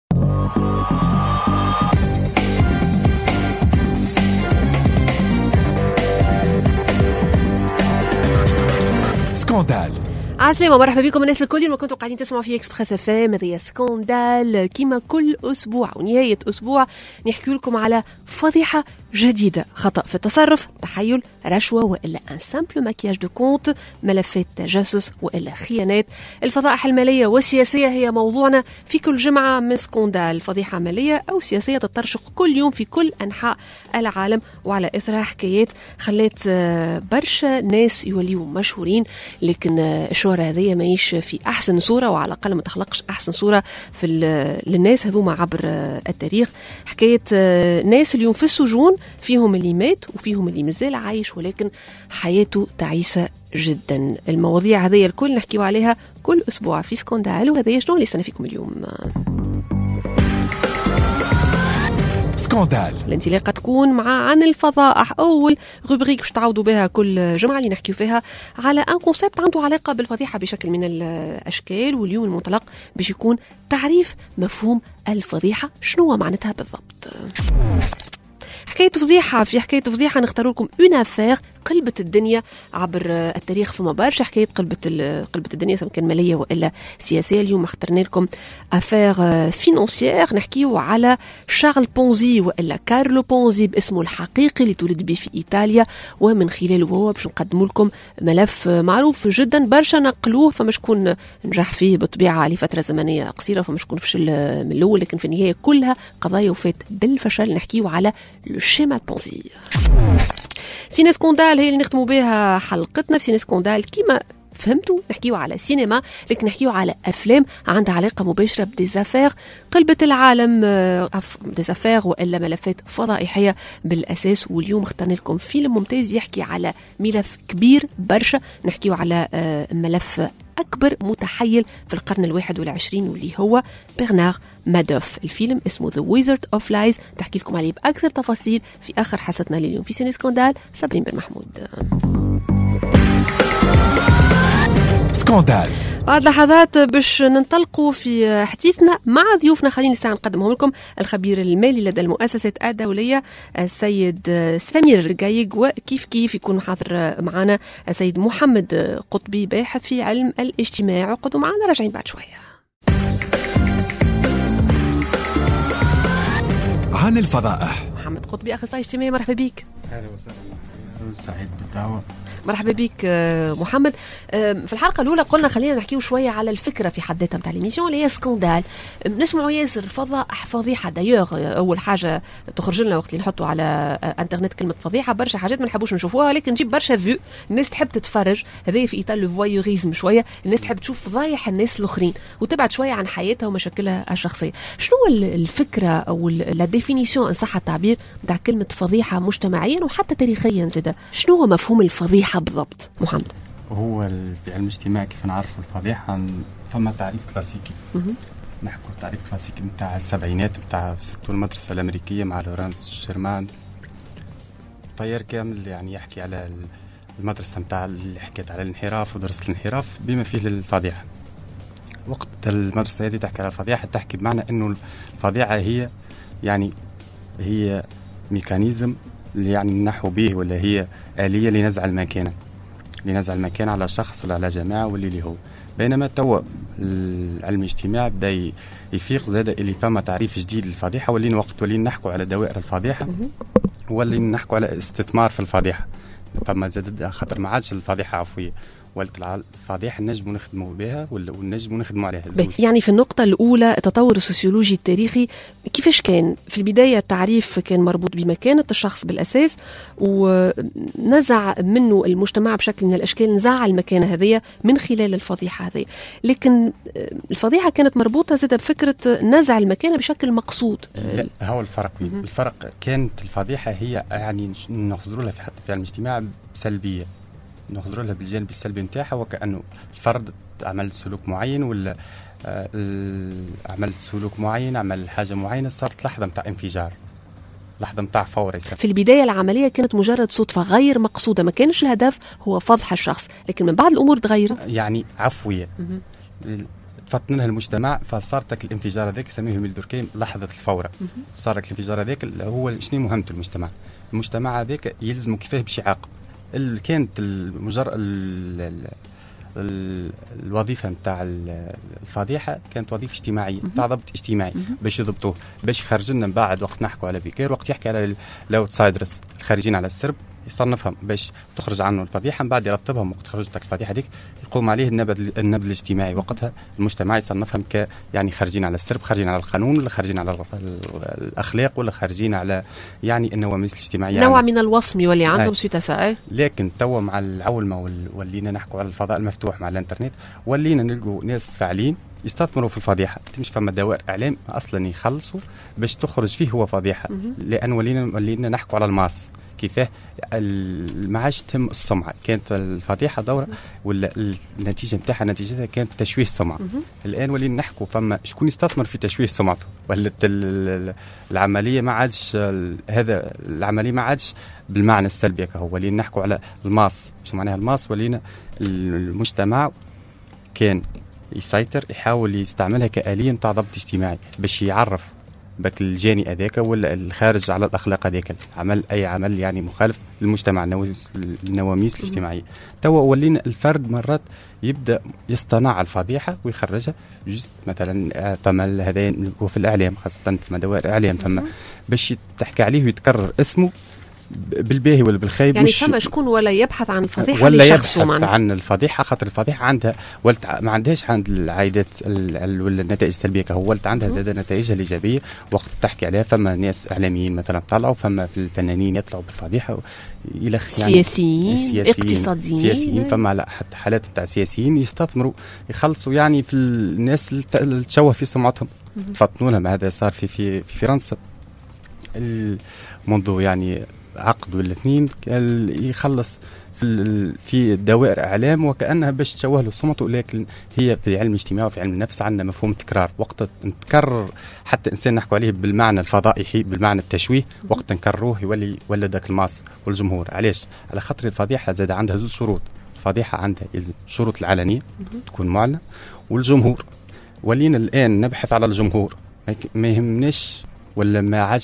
سكاندال. عسلامة، مرحبا بكم الناس الكل اللي كنتوا قاعدين تسمعوا في اكسبريس اف ام. هذه سكاندال كيما كل اسبوع ونهاية اسبوع نحكي لكم على فضيحة جديدة، خطأ في التصرف، تحيل، رشوة والا ان سامبل ماكياج دو كونت، ملفات تجسس والا خيانات. الفضائح المالية والسياسية هي موضوعنا في كل جمعة من سكاندال. فضيحة مالية او سياسية تترشق كل يوم في كل انحاء العالم، وعلى اثرها حكايات خلات برشا ناس يوليوا مشهورين، لكن الشهرة هذه ماهيش في احسن صورة، وعلى الاقل ما تخلقش احسن صورة في للناس هذوما عبر التاريخ. حكاية ناس اليوم في السجون، فيهم اللي مات وفيهم اللي مازال عايش ولكن حياته تعيسة جدا. المواضيع هذه الكل نحكيو عليها كل اسبوع في سكاندال، وهذا شنو اللي استنى فيكم اليوم. سكاندال الانطلاقة تكون مع عن الفضائح، أول روبريك باش تعودوا بها كل جمعة اللي نحكيو فيها على ان كونسيبت عنده علاقة بالفضيحة بشكل من الأشكال. واليوم المنطلق باش يكون تعريف مفهوم الفضيحة، شنو معناتها بالضبط. حكاية فضيحة في حكاية فضيحة نختاروا لكم اون افير قلبت الدنيا عبر التاريخ. فما برشا حكاية قلبت الدنيا سواء كان مالية والا سياسية. اليوم اخترنا لكم افير فينانسيير، نحكيو على شارل بونزي والا كارلو بونزي باسمه الحقيقي اللي تولد به في ايطاليا، ومن خلاله هو باش نقدموا لكم ملف معروف جدا. برشا نقلوه، فما شكون نجح فيه بالطبيعة لفترة زمنية قصيرة، فما شكون فشل من الاول، لكن في النهاية كلها قضايا وفات بالفشل. نحكيو على شيما بونزي. سيني سكاندال هي اللي نختموا بها حلقتنا. في سيني سكاندال كيما فهمتوا نحكيو على سينما، لكن نحكيو على أفلام عندها علاقة مباشرة بديزافير قلبت العالم، ديزافير وإلا ملفات فضائحية بالأساس. واليوم اخترنا لكم فيلم ممتاز يحكي على ملف كبير برشا. نحكيو على ملف أكبر متحيل في القرن 21 واللي هو برنار مادوف. الفيلم اسمه The Wizard of Lies، تحكي لكم عليه بأكثر تفاصيل في آخر حصتنا لليوم في سيني سكاندال. صابرين بن محمود. سكاندال. بعد لحظات باش ننطلقوا في حديثنا مع ضيوفنا. خليني الساعة نقدمهم لكم الخبير المالي لدى المؤسسة الدولية السيد سمير الرقايق، وكيف كيف يكون محاضر معنا السيد محمد قطبي باحث في علم الاجتماع. وقعدوا معنا راجعين بعد شوية. عن الفضائح. محمد قطبي أخصائي اجتماعي، مرحبا بك. أهلا وسهلا، سعيد بالدعوة. مرحبا بك محمد. في الحلقة الأولى قلنا خلينا نحكيو شوية على الفكرة في حد ذاتها نتاع ليميسيون اللي هي سكاندال. نسمعوا ياسر فضائح فضيحة. دايوغ أول حاجة تخرج لنا وقت اللي نحطوا على انترنت كلمة فضيحة برشا حاجات ما نحبوش نشوفوها، لكن نجيب برشا فيو. الناس تحب تتفرج، هذا في إيطال الفوايوريزم شوية. الناس تحب تشوف فضايح الناس الآخرين وتبعد شوية عن حياتها ومشاكلها الشخصية. شنو الفكرة أو لا ديفينيسيون إن صح التعبير نتاع كلمة فضيحة مجتمعيا وحتى تاريخيا زادا؟ شنو هو مفهوم الفضيحة بالضبط محمد؟ هو في علم الاجتماع كيف نعرفوا الفضيحة فما تعريف كلاسيكي. نحكوا تعريف كلاسيكي نتاع السبعينات نتاع سيرتو المدرسة الأمريكية مع لورانس شيرمان. طيار كامل يعني يحكي على المدرسة نتاع اللي حكيت على الانحراف ودرس الانحراف بما فيه للفضيحة. وقت المدرسة هذه تحكي على الفضيحة تحكي بمعنى إنه الفضيحة هي ميكانيزم اللي يعني نحو به، ولا هي آلية لنزع المكان على شخص ولا على جماعة واللي اللي هو. بينما توا العلم الاجتماع بدا يفيق زاد اللي فما تعريف جديد للفضيحة، واللي وقت ولي نحكوا على دوائر الفضيحة، واللي نحكوا على استثمار في الفضيحة. فما زاد خاطر ما عادش الفضيحة عفوية، ولكن الفضيحة نجموا نخدموا بها ونجموا نخدموا عليها. يعني في النقطة الأولى التطور السوسيولوجي التاريخي كيفاش كان؟ في البداية التعريف كان مربوط بمكانة الشخص بالأساس، ونزع منه المجتمع بشكل من الأشكال، نزع المكانة هذه من خلال الفضيحة هذه. لكن الفضيحة كانت مربوطة زادة بفكرة نزع المكانة بشكل مقصود. لا، هو الفرق. الفرق كانت الفضيحة هي يعني نخزروا لها في حتى في علم الاجتماع سلبية، نخزروا لها بالجانب السلبي نتاعها، وكأنه الفرد عمل سلوك معين ولا عمل سلوك معين، عمل حاجة معينة، صارت لحظة متاع انفجار، لحظة متاع فوري. في البداية العملية كانت مجرد صدفة غير مقصودة، ما كانش الهدف هو فضح الشخص، لكن من بعد الأمور تغيرت يعني عفوية. فطن لها المجتمع، فصارت الانفجار هذاك يسميه ميل دوركيم لحظه الفوره. صار الانفجار هذاك هو شنو مهمته المجتمع هذاك يلزمه كيفاه باش يعاقب. كانت الوظيفه نتاع الفضيحه كانت وظيفه اجتماعيه نتاع ضبط اجتماعي، باش يضبطوه، باش يخرج لنا من بعد وقت نحكوا على بيكير، وقت يحكي على الاوتسايدرز الخارجين على السرب، يصنفهم باش تخرج عنه الفضيحه، من بعد يرتبهم وقت خرجتك الفضيحه هذيك يقوم عليه النبذ الاجتماعي. وقتها المجتمع يصنفهم يعني خارجين على السرب، خارجين على القانون، ولا خارجين على الاخلاق، ولا خارجين على يعني النواميس الاجتماعيه، نوع من الوصم يولي عندهم سويتاسا. لكن توا مع العولمه ولينا نحكوا على الفضاء المفتوح مع الانترنت، ولينا نلقوا ناس فاعلين يستثمروا في الفضيحه. مش فما دوائر اعلام اصلا يخلصوا باش تخرج فيه هو فضيحه، لان ولينا نحكوا على الماس كيفاه ما عادش تهم السمعه. كانت الفضيحه دوره ولا النتيجه نتاعها نتيجتها كانت تشويه سمعه. الان ولينا نحكوا فما شكون يستثمر في تشويه سمعته، ولا العمليه ما عادش هذا العمليه ما عادش بالمعنى السلبي. هو ولينا نحكوا على الماس. شو معناها الماس؟ ولينا المجتمع كان يسيطر، يحاول يستعملها كآلية نتاع ضبط اجتماعي باش يعرف بك الجاني هذاك ولا الخارج على الاخلاق هذاك، اي عمل يعني مخالف للمجتمع، النواميس الاجتماعيه. توا ولينا الفرد مرات يبدا يصطنع الفضيحه ويخرجها جست مثلا فما هذا في الاعلام، خاصه في دوائر الاعلام، فما باش تحكي عليه ويتكرر اسمه بالباهي ولا بالخايب. يعني فما شكون ولا يبحث عن الفضيحه ولا يبحث عن الفضيحه، خاطر الفضيحه عندها ما عندهاش عند العائدات ولا النتائج السلبيه، هو عندها نتائجها الايجابيه وقت تحكي عليها. فما ناس اعلاميين مثلا طلعوا، فما في الفنانين يطلعوا بالفضيحه الى يعني سياسيين اقتصاديين، فما لا حتى حالات تاع سياسيين يستثمروا يخلصوا يعني في الناس اللي تشوه في سمعتهم، فطنوا لهم. هذا صار في فرنسا منذ يعني عقد ولا اثنين يخلص في دوائر اعلام وكانها باش تشوه له سمعته. لكن هي في علم الاجتماع وفي علم النفس عندنا مفهوم تكرار، وقت نتكرر حتى انسان نحكوا عليه بالمعنى الفضائي بالمعنى التشويه، وقت نكرروه يولي ولا داك الماس والجمهور. علاش؟ على خاطر الفضيحه زاد عندها زوج شروط. الفضيحه عندها يلزم شروط العلنيه تكون معلنه، والجمهور. ولينا الان نبحث على الجمهور، ما يهمناش ولا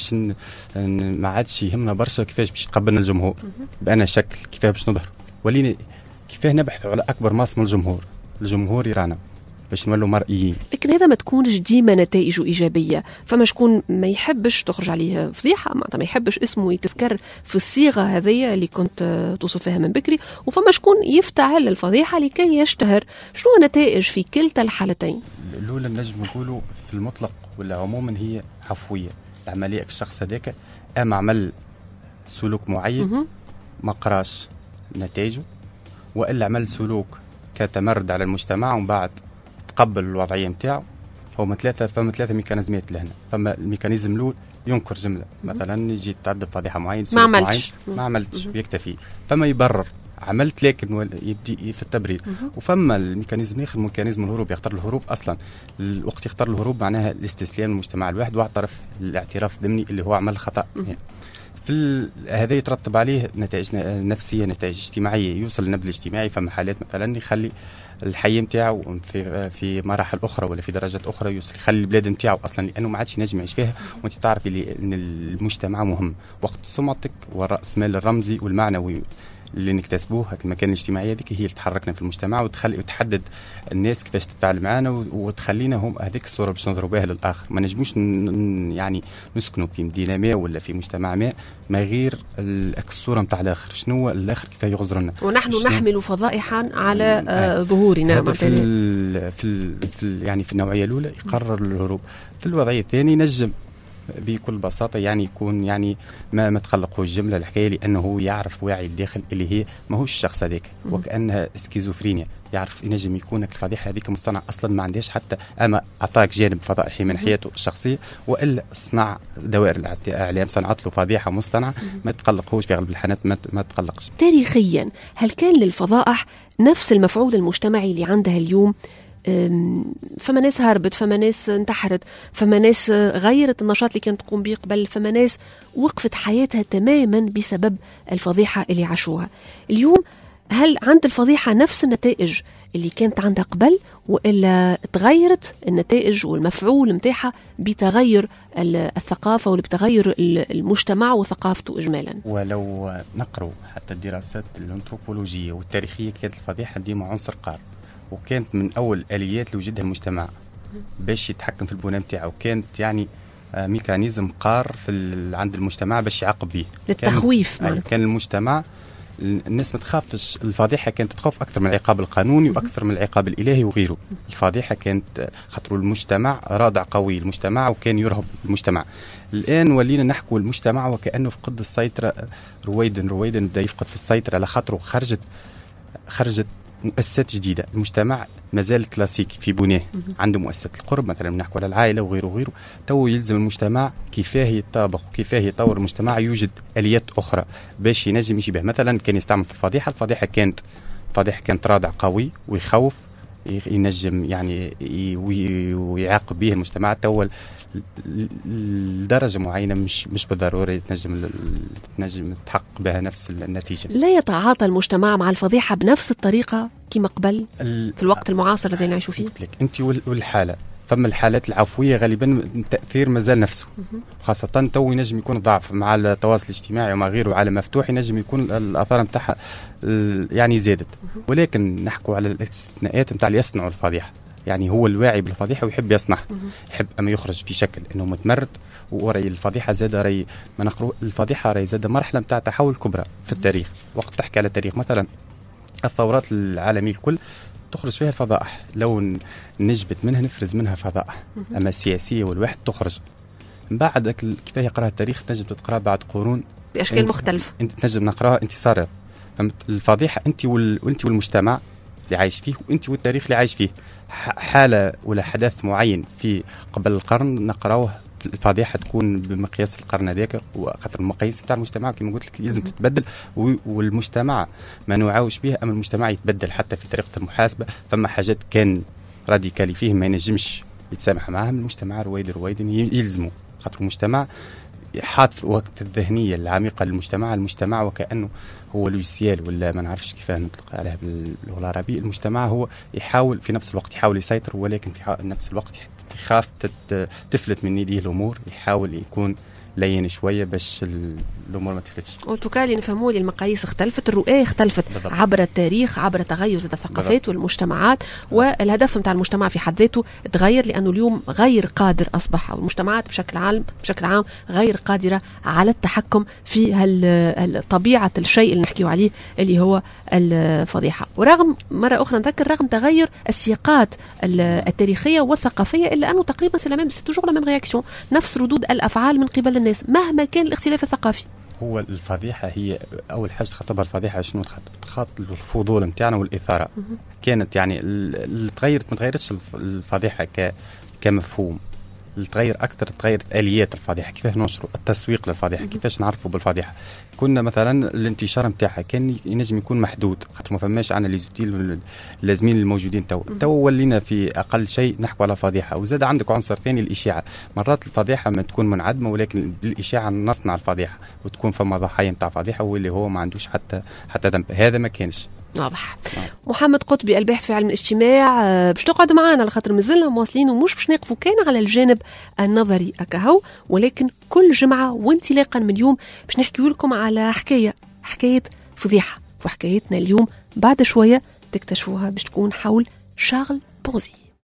ما عادش يهمنا برشا كيفاش باش يتقبلنا الجمهور بأنا شكل، كيفاش باش نظهر. ولينا كيفاه نبحث على اكبر ماس من الجمهور يرانا باش نولوا مرئيين. لكن هذا ما تكونش ديما نتائجه ايجابيه. فما شكون ما يحبش تخرج عليه فضيحه، ما يحبش اسمه يتذكر في الصيغه هذه اللي كنت توصف فيها من بكري، وفما شكون يفتعل الفضيحه لكي يشتهر. شنو النتائج في كلتا الحالتين؟ الاولى نجم نقولوا في المطلق ولا عموما هي عفويه. العمليه الشخص هذاك عمل سلوك معين ما قراش نتائجه، والا عمل سلوك كتمرد على المجتمع ومن بعد تقبل الوضعيه نتاعو. فما ثلاثه ميكانيزمات لهنا. فما الميكانيزم الاول ينكر جمله، مثلا يجي تعدى فضيحه معين ما عملتش بيكتفي. فما يبرر عملت لكن يبدي في التبرير. وفما الميكانيزم الاخر ميكانيزم الهروب، يختار الهروب. اصلا الوقت يختار الهروب معناها الاستسلام للمجتمع الواحد واعترف الاعتراف ضمني اللي هو عمل خطا. يعني في هذا يترتب عليه نتائج نفسيه، نتائج اجتماعيه، يوصل للنبذ الاجتماعي. فما حالات مثلا يخلي الحي نتاعو في مراحل اخرى ولا في درجات اخرى، يوصل يخلي البلاد نتاعو اصلا لانه ما عادش ينجم يعيش فيها. وانت تعرف ان المجتمع مهم، وقت سمعتك والراس مال الرمزي والمعنوي اللي نكتسبوه المكان الاجتماعي هذيك هي اللي تحركنا في المجتمع وتحدد الناس كيفاش تتفاعل معنا وتخلينا هم هذيك الصوره باش نضربوا بها للاخر. ما نجموش يعني نسكنوا في مدينه ما ولا في مجتمع ما غير الصوره نتاع الاخر. شنو هو الاخر كيف يغزرنا ونحن نحمل فضائحا على ظهورنا. في يعني في النوعيه الاولى يقرر الهروب. في الوضعيه الثانيه نجم بكل بساطه يعني يكون يعني ما تقلقوا الجمله الحكايه، لانه هو يعرف واعي الداخل اللي هي ماهوش الشخص هذاك، وكانها سكيزوفرينيا. يعرف ينجم يكون الفضيحه هذيك مصطنع اصلا ما عندهاش حتى اما اعطاك جانب فضائحي من حياته الشخصيه، والا صنع دوائر الاعلام صنعت له فضيحه مصطنعه. ما تقلقوش في اغلب الحالات، ما تقلقش. تاريخيا هل كان للفضائح نفس المفعول المجتمعي اللي عندها اليوم؟ فما ناس هربت، فما ناس انتحرت، فما ناس غيرت النشاط اللي كانت تقوم به قبل، فما ناس وقفت حياتها تماما بسبب الفضيحة اللي عاشوها. اليوم هل عند الفضيحة نفس النتائج اللي كانت عندها قبل، وإلا تغيرت النتائج والمفعول متاعها بتغير الثقافة ولا بتغير المجتمع وثقافته إجمالا؟ ولو نقرأ حتى الدراسات الأنثروبولوجية والتاريخية كانت الفضيحة ديما عنصر قار، وكانت من أول آليات اللي وجدها المجتمع باش يتحكم في البناء متاعه، وكانت يعني ميكانيزم قار عند المجتمع باش يعاقب به للتخويف. كان المجتمع الناس ما تخافش، الفضيحة كانت تخاف أكثر من العقاب القانوني وأكثر من العقاب الإلهي وغيره. الفضيحة كانت خاطر المجتمع رادع قوي المجتمع وكان يرهب المجتمع. الآن ولينا نحكوا المجتمع وكأنه فقد السيطرة رويدا بدا يفقد في السيطرة على خاطره خرجت مؤسسات جديدة. المجتمع مازال كلاسيكي في بناه، عنده مؤسسات القرب مثلا نحكوا على العائلة وغيره. تو يلزم المجتمع كيفاه يتطابق وكيفاه يطور المجتمع، يوجد آليات أخرى باش ينجم يشبه. مثلا كان يستعمل في الفضيحة كانت رادع قوي ويخوف، ينجم يعني ويعاقب به المجتمع. تو لدرجة معينة مش بالضرورة تنجم تحقق بها نفس النتيجة. لا يتعاطى المجتمع مع الفضيحة بنفس الطريقة كما قبل في الوقت المعاصر الذي نعيش فيه. أنت والحالة فما الحالات العفوية غالبا التأثير مازال نفسه، خاصة تو ينجم يكون ضعف مع التواصل الاجتماعي ومع غيره عالم مفتوح، ينجم يكون الآثار متاعها يعني زادت. ولكن نحكوا على الاستثناءات متاع اللي يصنعوا الفضيحة، يعني هو الواعي بالفضيحة ويحب يصنعها، يحب أما يخرج في شكل أنه متمرد. ورأي الفضيحة زاد رأي ما نقرأ الفضيحة رأي زاد مرحلة متاع تحول كبرى في التاريخ. وقت تحكي على التاريخ مثلا الثورات العالمية الكل تخرج فيها الفضائح، لو نجبت منها نفرز منها فضائح أما السياسية والواحد تخرج من بعد كيف يقرأ التاريخ تنجم تقرأ بعد قرون بأشكال مختلفة. أنت تنجم نقرأها انتصارات. الفضيحة أنت والمجتمع اللي عايش فيه وأنت والتاريخ اللي عايش فيه. حالة ولا حدث معين في قبل القرن نقرأوه الفضيحة تكون بمقياس القرن هذاك، وخاطر المقاييس بتاع المجتمع كما قلت لك لازم تتبدل، والمجتمع ما نعاوش به أما المجتمع يتبدل حتى في طريقة المحاسبة. فما حاجات كان راديكالي فيه ما ينجمش يتسامح معهم، المجتمع رويدا يلزمه، خاطر المجتمع حاط في وقت الذهنية العميقة للمجتمع. المجتمع وكأنه هو لوجيسيال ولا ما نعرفش كيف نطلق عليها باللغة العربية. المجتمع هو يحاول في نفس الوقت يحاول يسيطر، ولكن في نفس الوقت يخاف تفلت من يديه الأمور، يحاول يكون لين شوية باش الأمور ما تفلتش. وتكالي نفهموا لي المقاييس اختلفت، الرؤية اختلفت بالضبط. عبر التاريخ، عبر تغير الثقافات والمجتمعات، والهدف متاع المجتمع في حد ذاته تغير، لأنه اليوم غير قادر أصبح، أو المجتمعات بشكل عام غير قادرة على التحكم في طبيعة الشيء اللي نحكيه عليه اللي هو الفضيحة. ورغم مرة أخرى نذكر رغم تغير السياقات التاريخية والثقافية، إلا أنه تقريبا سي توجور لا ميم رياكسيون، نفس ردود الأفعال من قبل الناس مهما كان الاختلاف الثقافي. هو الفضيحة هي أول حاجة تخاطبها الفضيحة شنو تخاطب الفضول متاعنا والإثارة. كانت يعني ما تغيرتش الفضيحة كمفهوم، تغير أكثر تغيرت آليات الفضيحة، كيفاش ننشروا التسويق للفضيحة، كيفاش نعرفوا بالفضيحة. كنا مثلا الانتشار متاعها كان ينجم يكون محدود، خاطر ما فماش عنا لي زوتيل اللازمين الموجودين تو ولينا في أقل شيء نحكوا على فضيحة. وزاد عندك عنصر ثاني الإشاعة، مرات الفضيحة ما تكون منعدمة ولكن بالإشاعة نصنع الفضيحة وتكون فما ضحايا متاع فضيحة واللي هو ما عندوش حتى ذنب. هذا ما كانش واضح. محمد قطبي الباحث في علم الاجتماع، باش تقعد معنا على خاطر مازلنا مواصلين ومش باش نقفوا كان على الجانب النظري أكهو، ولكن كل جمعة وانطلاقا من اليوم باش نحكي لكم على حكاية فضيحة. وحكايتنا اليوم بعد شوية تكتشفوها باش تكون حول شارل بونزي.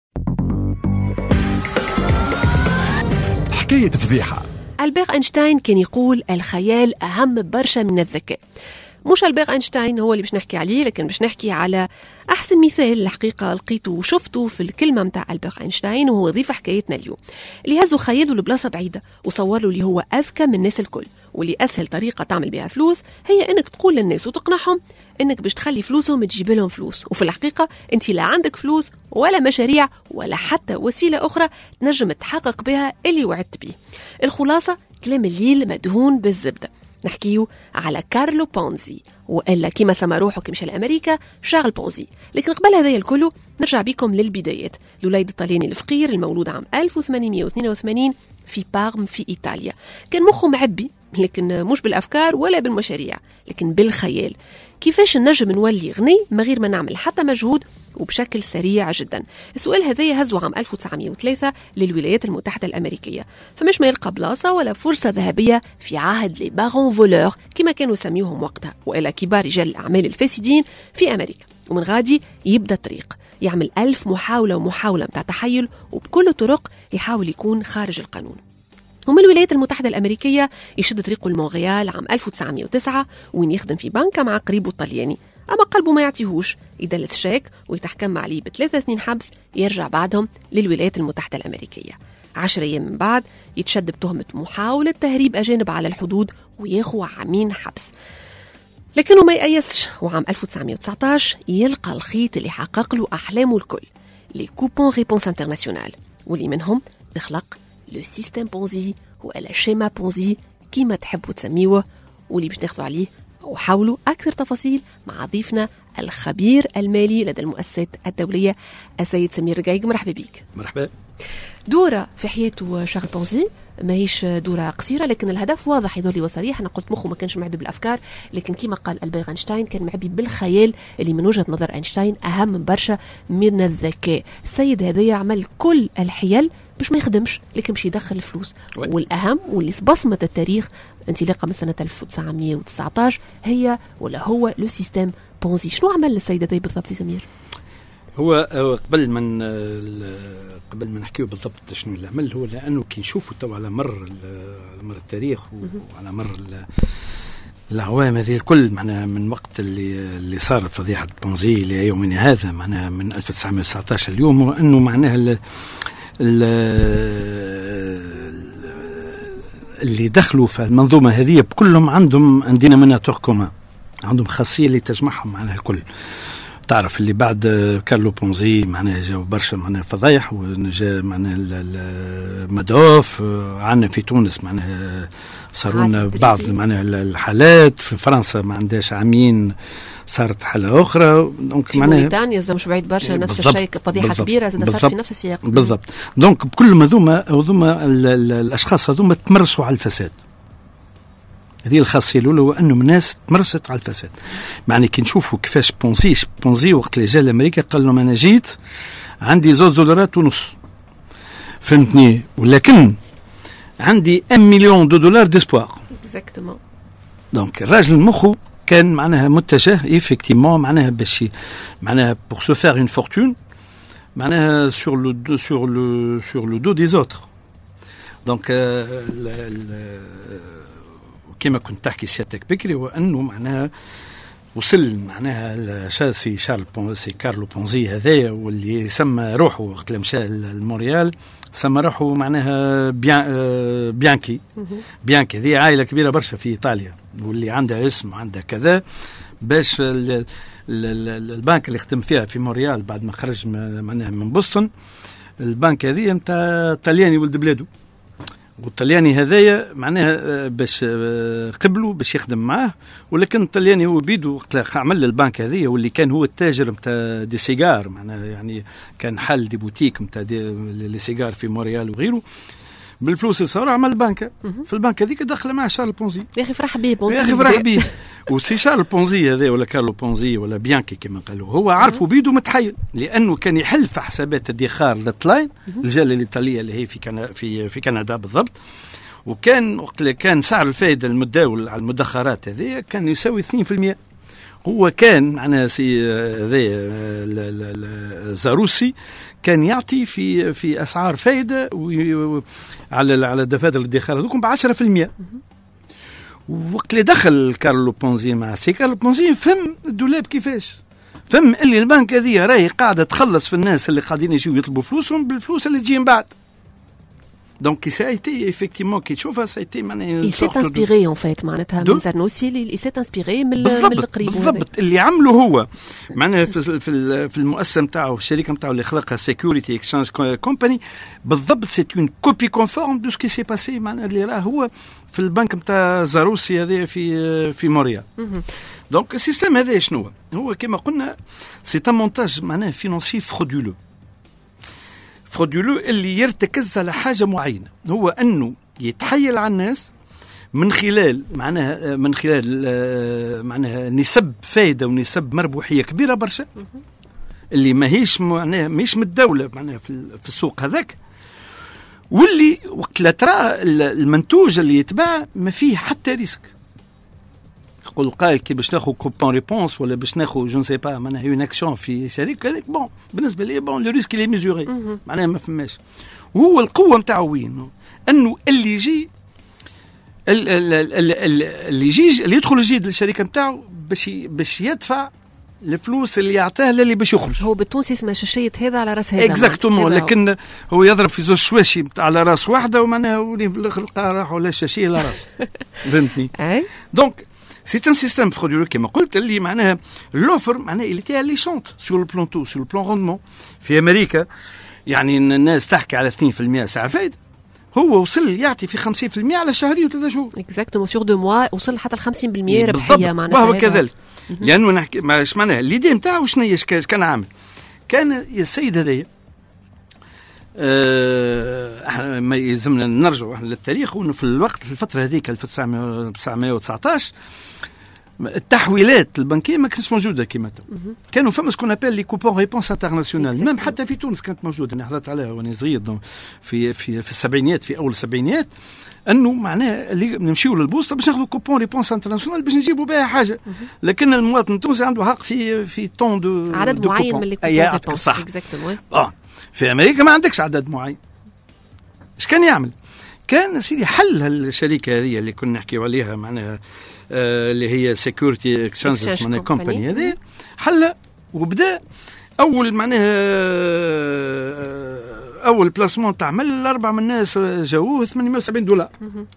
حكاية فضيحة. ألبير أينشتاين كان يقول الخيال أهم برشا من الذكاء. مش ألبير أينشتاين هو اللي باش نحكي عليه، لكن باش نحكي على أحسن مثال الحقيقة لقيته وشفته في الكلمة متاع ألبير أينشتاين، وهو ضيف حكايتنا اليوم، اللي هزوا خياله لبلاصة بعيدة وصور له اللي هو أذكى من الناس الكل، واللي أسهل طريقة تعمل بها فلوس هي إنك تقول للناس وتقنعهم إنك باش تخلي فلوسهم تجيب لهم فلوس، وفي الحقيقة أنت لا عندك فلوس ولا مشاريع ولا حتى وسيلة أخرى تنجم تحقق بها اللي وعدت به. الخلاصة كلام الليل مدهون بالزبدة. نحكيو على كارلو بونزي، وإلا كما سمى روحه كمشى لأمريكا شارل بونزي. لكن قبل هذا الكل نرجع بكم للبدايات. الوليد الطلياني الفقير المولود عام 1882 في بارم في إيطاليا، كان مخه معبي، لكن مش بالأفكار ولا بالمشاريع، لكن بالخيال. كيفاش نجم نولي غني من غير ما نعمل حتى مجهود وبشكل سريع جدا. السؤال هذا هزوا عام 1903 للولايات المتحدة الأمريكية، فمش ما يلقى بلاصة ولا فرصة ذهبية في عهد لي بارون فولور كما كانوا يسميوهم وقتها، وإلى كبار رجال الأعمال الفاسدين في أمريكا. ومن غادي يبدأ الطريق، يعمل 1000 محاولة متاع تحيل، وبكل الطرق يحاول يكون خارج القانون. ومن الولايات المتحدة الأمريكية يشد طريقه لمونغيال عام 1909 وين يخدم في بنكة مع قريبه الطلياني، أما قلبه ما يعطيهوش، يدلس شيك ويتحكم عليه ب3 سنين حبس، يرجع بعدهم للولايات المتحدة الأمريكية. 10 أيام من بعد يتشد بتهمة محاولة تهريب أجانب على الحدود وياخو عامين حبس، لكنه ما يأيسش. وعام 1919 يلقى الخيط اللي حقق له أحلامه الكل، لي كوبون ريبونس انترناسيونال، واللي منهم يخلق لو سيستم بونزي ولا شيما بونزي كيما تحبوا تسميوه، واللي باش ناخذوا عليه وحاولوا أكثر تفاصيل مع ضيفنا الخبير المالي لدى المؤسسات الدولية السيد سمير رقايق. مرحبا بك. مرحبا. دورة في حياته شارل بونزي ماهيش دورة قصيرة، لكن الهدف واضح يظهر لي وصريح. أنا قلت مخه ما كانش معبي بالأفكار، لكن كما قال ألبير أينشتاين كان معبي بالخيال اللي من وجهة نظر أينشتاين أهم من برشا من الذكاء. السيد هذا يعمل كل الحيل باش ما يخدمش، لكن باش يدخل الفلوس. والأهم واللي بصمة التاريخ انطلاقا من سنة 1919 هي ولا هو لو سيستم بونزي. شنو عمل السيد هذا بالضبط سمير؟ هو قبل ما نحكيه بالضبط شنو اللي عمل، هو لانه كي نشوفوا تو على مر التاريخ وعلى مر الأعوام هذه الكل، معناها من وقت اللي صارت فضيحة بونزي ليومنا هذا، معناها من 1919 اليوم، هو انه معناها اللي دخلوا في المنظومة هذه بكلهم عندهم ديناميناتور كومان، عندهم خاصية اللي تجمعهم معناها الكل. تعرف اللي بعد كارلو بونزي معناها جاو برشا معناها فضايح، وجا معناها مادوف، عندنا في تونس معناها صارونا بعض معناها الحالات، في فرنسا ما عندهاش عامين صارت حالة أخرى. دونك معناها موريتانيا زاد مش بعيد برشا نفس الشيء، فضيحة كبيرة زاد صارت في نفس السياق بالضبط. دونك بكل هذوما الأشخاص هذوما تمرسوا على الفساد. هذه الخاصية الأولى، وأنه الناس تمرست على الفساد. معني كي نشوفوا كيفاش بونزي وقت اللي جاء لأمريكا قال لهم أنا جيت عندي $2.5 فهمتني، ولكن عندي $1 مليون ديسبوار. exactement. دونك الراجل مخه كان معناها متجه effectivement معناها باش معناها pour se faire une fortune معناها sur le dos des autres. دونك كما كنت تحكي سيادتك بكري، وأنه معناها وصل معناها شاسي كارلو بونزي هذايا، واللي سمى روحه وقت لما مشى لمونريال سمى روحه معناها بيانكي. هذه عائلة كبيرة برشا في إيطاليا، واللي عندها اسم وعندها كذا، باش البنك اللي خدم فيها في مونريال بعد ما خرج معناها من بوسطن، البنك هذه نتاع طلياني ولد بلاده، والطلياني هذايا معناها باش قبلوا باش يخدم معاه، ولكن الطلياني هو بيدو وقت عمل البنك هذه، واللي كان هو التاجر نتاع دي سيجار، معناها يعني كان حل دي بوتيك نتاع لي سيجار في مونريال وغيره. بالفلوس اللي صار عمل بنكة، في البنكة هذيك دخل مع شارل بونزي. يا أخي فرح بيه بونزي، يا أخي فرح بيه. وسي شارل بونزي هذا ولا كارلو بونزي ولا بيانكي كما قالوا، هو عارفه بيدو متحيل، لأنه كان يحل في حسابات الادخار للطلاين الجالة الإيطالية اللي هي في كندا بالضبط. وكان وقت اللي كان سعر الفائدة المتداول على المدخرات هذه كان يساوي 2%. هو كان معنا سي زاروسي كان يعطي في أسعار فائدة على دفاتر الادخار هذوكم ب10%. وقت اللي دخل كارلو بونزي مع كارلو بونزي فهم الدولاب كيفاش، فهم اللي البنك هذه راهي قاعدة تخلص في الناس اللي قاعدين يجيو يطلبوا فلوسهم بالفلوس اللي تجي من بعد. Donc ça a été effectivement quelque chose, ça a été il s'est inspiré en fait معناتها من زرنوسي، il s'est inspiré من القريب. بالضبط اللي عمله هو معناها في المؤسسة نتاعو الشركة نتاعو اللي خلقها Security Exchange Company، بالضبط c'est une copie conforme de ce qui s'est passé معناها اللي راه هو في البنك نتاع زاروسي هذا في موريال. دونك السيستم هذا شنو هو كما قلنا c'est un montage معناها financier frauduleux اللي يرتكز على حاجة معينة، هو أنه يتحيل على الناس من خلال معناها نسب فائدة ونسب مربوحية كبيرة برشا، اللي ماهيش معناها مش من الدوله معناها في السوق هذاك، واللي وقت لا ترى المنتوج اللي يتباع ما فيه حتى ريسك. يقول قال كي باش ناخذ كوبون ريبونس ولا باش ناخذ جو نسي با معناها اون اكسيون في شركه هذيك بون بالنسبه لي بون لو ريسك اللي ميزوري معناها ما فماش. وهو القوه نتاعو وين؟ انه اللي يجي اللي يدخل جديد للشركه نتاعو باش يدفع الفلوس اللي يعطاه للي باش يخرج. هو بالتونسي اسمه شاشية هذا على راس هذا. اكزاكتومون، لكن هو يضرب في زوج شواشي على راس واحده ومعناها ولي في الاخر راح ولا الشاشيه على راس. فهمتني؟ دونك سي ان سيستيم فرودولو كما قلت اللي معناها لوفر معناها اللي تاع لي شونت سور البلان تو سور البلان روندمون. في امريكا يعني الناس تحكي على 2% سعر فايده، هو وصل يعطي في 50% على شهرين و3 شهور. اكزاكتومون سور 2 موا وصل حتى ل 50% ربحيه معناها. وهو كذلك لانه نحكي ماش معناها الليدي نتاعو شنو كان عامل. كان السيد هذايا احنا ما يلزمنا نرجعوا احنا للتاريخ، وانه في الوقت في الفتره هذيك 1919 التحويلات البنكيه ما كانتش موجوده كما كانوا فما سكون ابل لي كوبون ريبونس انترناسيونال. ميم حتى في تونس كانت موجوده، انا حضرت عليها وانا صغير في السبعينيات، في اول السبعينيات، انه معناه اللي نمشيو للبوسطه باش ناخذوا كوبون ريبونس انترناسيونال باش نجيبوا بها حاجه. لكن المواطن التونسي عنده حق في طون دو عدد معين من اللي كوبون ريبونس. اكزاكتومون. في امريكا ما عندكش عدد معين. ايش كان يعمل؟ كان سيدي حل هالشركه هذه اللي كنا نحكيو عليها معناها اللي هي سيكوريتي اكسشينجز معناها كومباني هذه، حل وبدا اول معناها اول بلاسمون تعمل 4 من الناس جاوه $870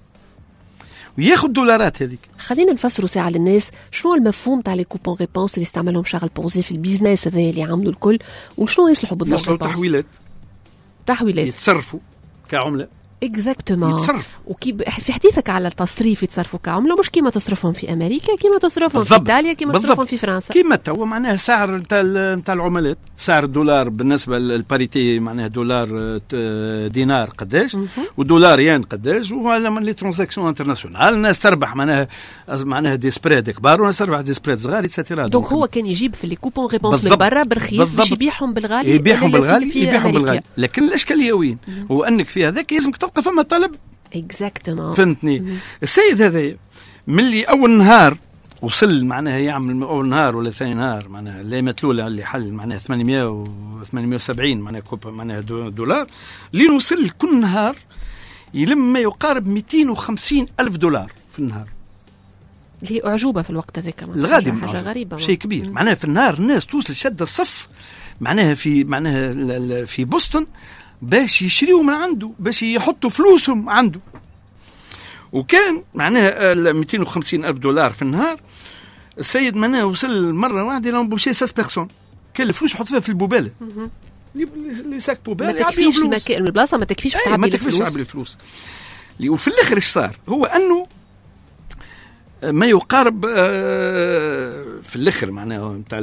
وياخذ دولارات هذيك. خلينا نفسروا ساعه للناس شنو المفهوم تاع لي كوبون ريبونس اللي استعملهم شارل بونزي في البيزنس هذا اللي عملوا الكل، وشنو يصلحوا بالضبط؟ يصلحوا تحويلات يتصرفوا كعمله. اكزاكتومون. يتصرف. في حديثك على التصريف يتصرفوا كعمله مش كيما تصرفهم في امريكا، كيما تصرفهم في ايطاليا، كيما تصرفهم في فرنسا. كيما هو معناها سعر نتاع العملات، سعر الدولار بالنسبه للباريتي معناها دولار دينار قداش ودولار ين قداش، وهذا من لي ترانزاكسيون انترناسيونال. الناس تربح معناها دي سبريد كبار والناس تربح دي سبريد صغار ايتترا. دونك هو كان يجيب في لي كوبون ريبونس من برا برخيص باش يبيعهم بالغالي. يبيعهم بالغالي. لكن الاشكاليه وين؟ هو انك في هذاك لازمك تلقى فما طلب. اكزاكتومون. فهمتني؟ السيد هذا ملي اول نهار وصل معناها يعمل اول نهار ولا ثاني نهار معناها اللي الاولى اللي حل معناها 870 معناها كوبا معناها دولار، لين وصل كل نهار يلم ما يقارب $250,000 في النهار. اللي اعجوبه في الوقت هذاك الغادي حاجه غريبه شيء كبير. معناها في النهار الناس توصل شد الصف معناها في بوسطن باش يشريوا من عنده، باش يحطوا فلوسهم عنده. وكان معناها $250,000 في النهار. السيد معناها وصل مرة واحدة لامبوشي 6 بيرسون، كان الفلوس يحط فيها في البوبالة. لي ساك بوبالة ما تكفيش المكان البلاصة، ما تكفيش باش تعبي الفلوس. ما تكفيش تعبي الفلوس. وفي الآخر ايش صار؟ هو أنه ما يقارب في الآخر معناها نتاع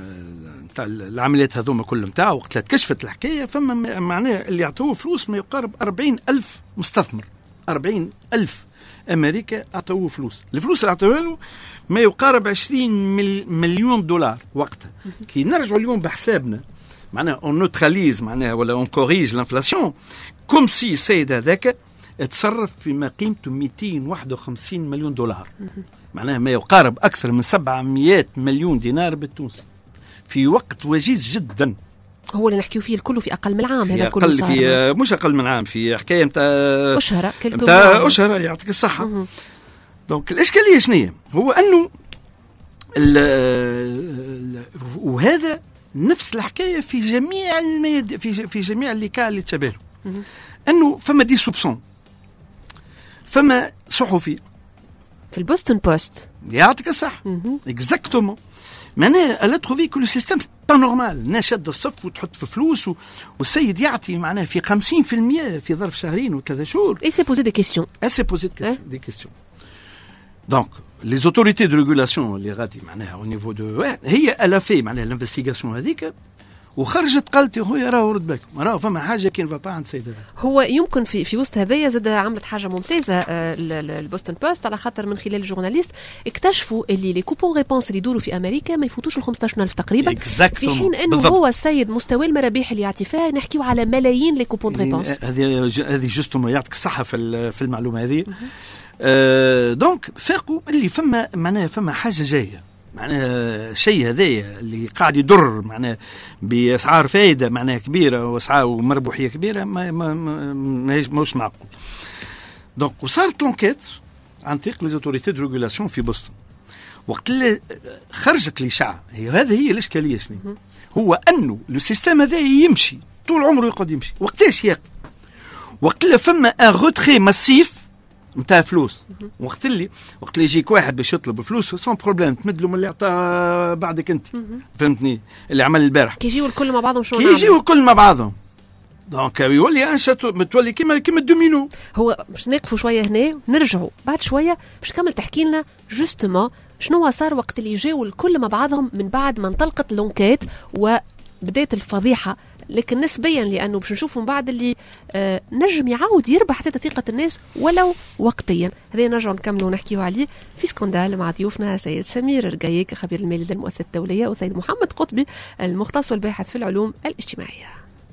العمليات هذوما كلهم نتاعو وقت كشفت الحكايه، فما معناها اللي يعطوه فلوس ما يقارب 40,000 مستثمر، 40,000 امريكا عطوه فلوس. الفلوس اللي عطوها له ما يقارب 20 مليون دولار وقتها. كي نرجعوا اليوم بحسابنا معناها اون نوتراليز معناها ولا اون كوريج لانفلاسيون كوم سي السيد هذاك اتصرف فيما قيمته 251 مليون دولار، معناها ما يقارب اكثر من 700 مليون دينار بالتونسي في وقت وجيز جدا. هو اللي نحكيو فيه الكل في اقل من عام. هذا كله صار في مش اقل من عام، في حكايه نتاع اشهر يعطيك الصحه. دونك الاشكاليه شنو هو انه وهذا نفس الحكايه في جميع في جميع اللي كان اللي تشابهوا، انه فما دي سوبسون، فما صحفي في البوستن بوست يعطيك الصح اكزاكتومون معناها الا تروفي كل سيستم با نورمال. الناس شد الصف وتحط في فلوس والسيد يعطي معناها في 50% في ظرف شهرين و3 شهور. اي سي بوزي دي كيستيون. دي كيستيون. دونك لي زوتوريتي دو ريغولاسيون اللي غادي معناها او نيفو دو هي الا في معناها الانفستيغاسيون هذيك وخرجت قالت يا خويا راهو رد بالك راهو فما حاجه كي نفا با عند السيد هذا. هو يمكن في وسط هذايا زاد عملت حاجه ممتازه البوستن بوست على خاطر من خلال الجورناليست اكتشفوا اللي لي كوبون ريبونس اللي يدوروا في امريكا ما يفوتوش ال 15,000 تقريبا، في حين انه هو السيد مستوى المرابح اللي يعطي فيها نحكيو على ملايين لي كوبون ريبونس. هذه جوستومون يعطيك الصحه في المعلومه هذه. دونك فاقوا اللي فما حاجه جايه معناها شيء هذايا اللي قاعد يضر معناها باسعار فائده معناها كبيره واسعار ومربوحيه كبيره ماهوش معقول. دونك وصارت لونكيت عن طريق لي زوتوريتي دو ريغولاسيون في بوسطن. وقت اللي خرجت الاشاعه هذه هي الاشكاليه شنو هو انه لو سيستيم هذا يمشي طول عمره يقعد يمشي. وقتاش ياقف؟ وقت اللي فما ان روتري ماسيف نتاع فلوس. وقت اللي يجيك واحد باش يطلب فلوس سون بروبليم تمد له من اللي عطاه بعدك انت. فهمتني اللي عمل البارح كي يجيو الكل مع بعضهم شو يجيو الكل مع بعضهم. دونك يولي انشطه متولي كيما الدومينو. هو باش نقفوا شويه هنا ونرجعوا بعد شويه باش كمل تحكي لنا جوستومون شنو صار وقت اللي جاوا الكل مع بعضهم من بعد ما انطلقت لونكيت وبدايه الفضيحه، لكن نسبيا لانه باش نشوفوا من بعد اللي نجم يعاود يربح ثقه الناس ولو وقتيا. هذا نرجعوا نكملوا ونحكيوا عليه في سكندال مع ضيوفنا سيد سمير رقايق الخبير المالي للمؤسسه الدوليه وسيد محمد قطبي المختص والباحث في العلوم الاجتماعيه.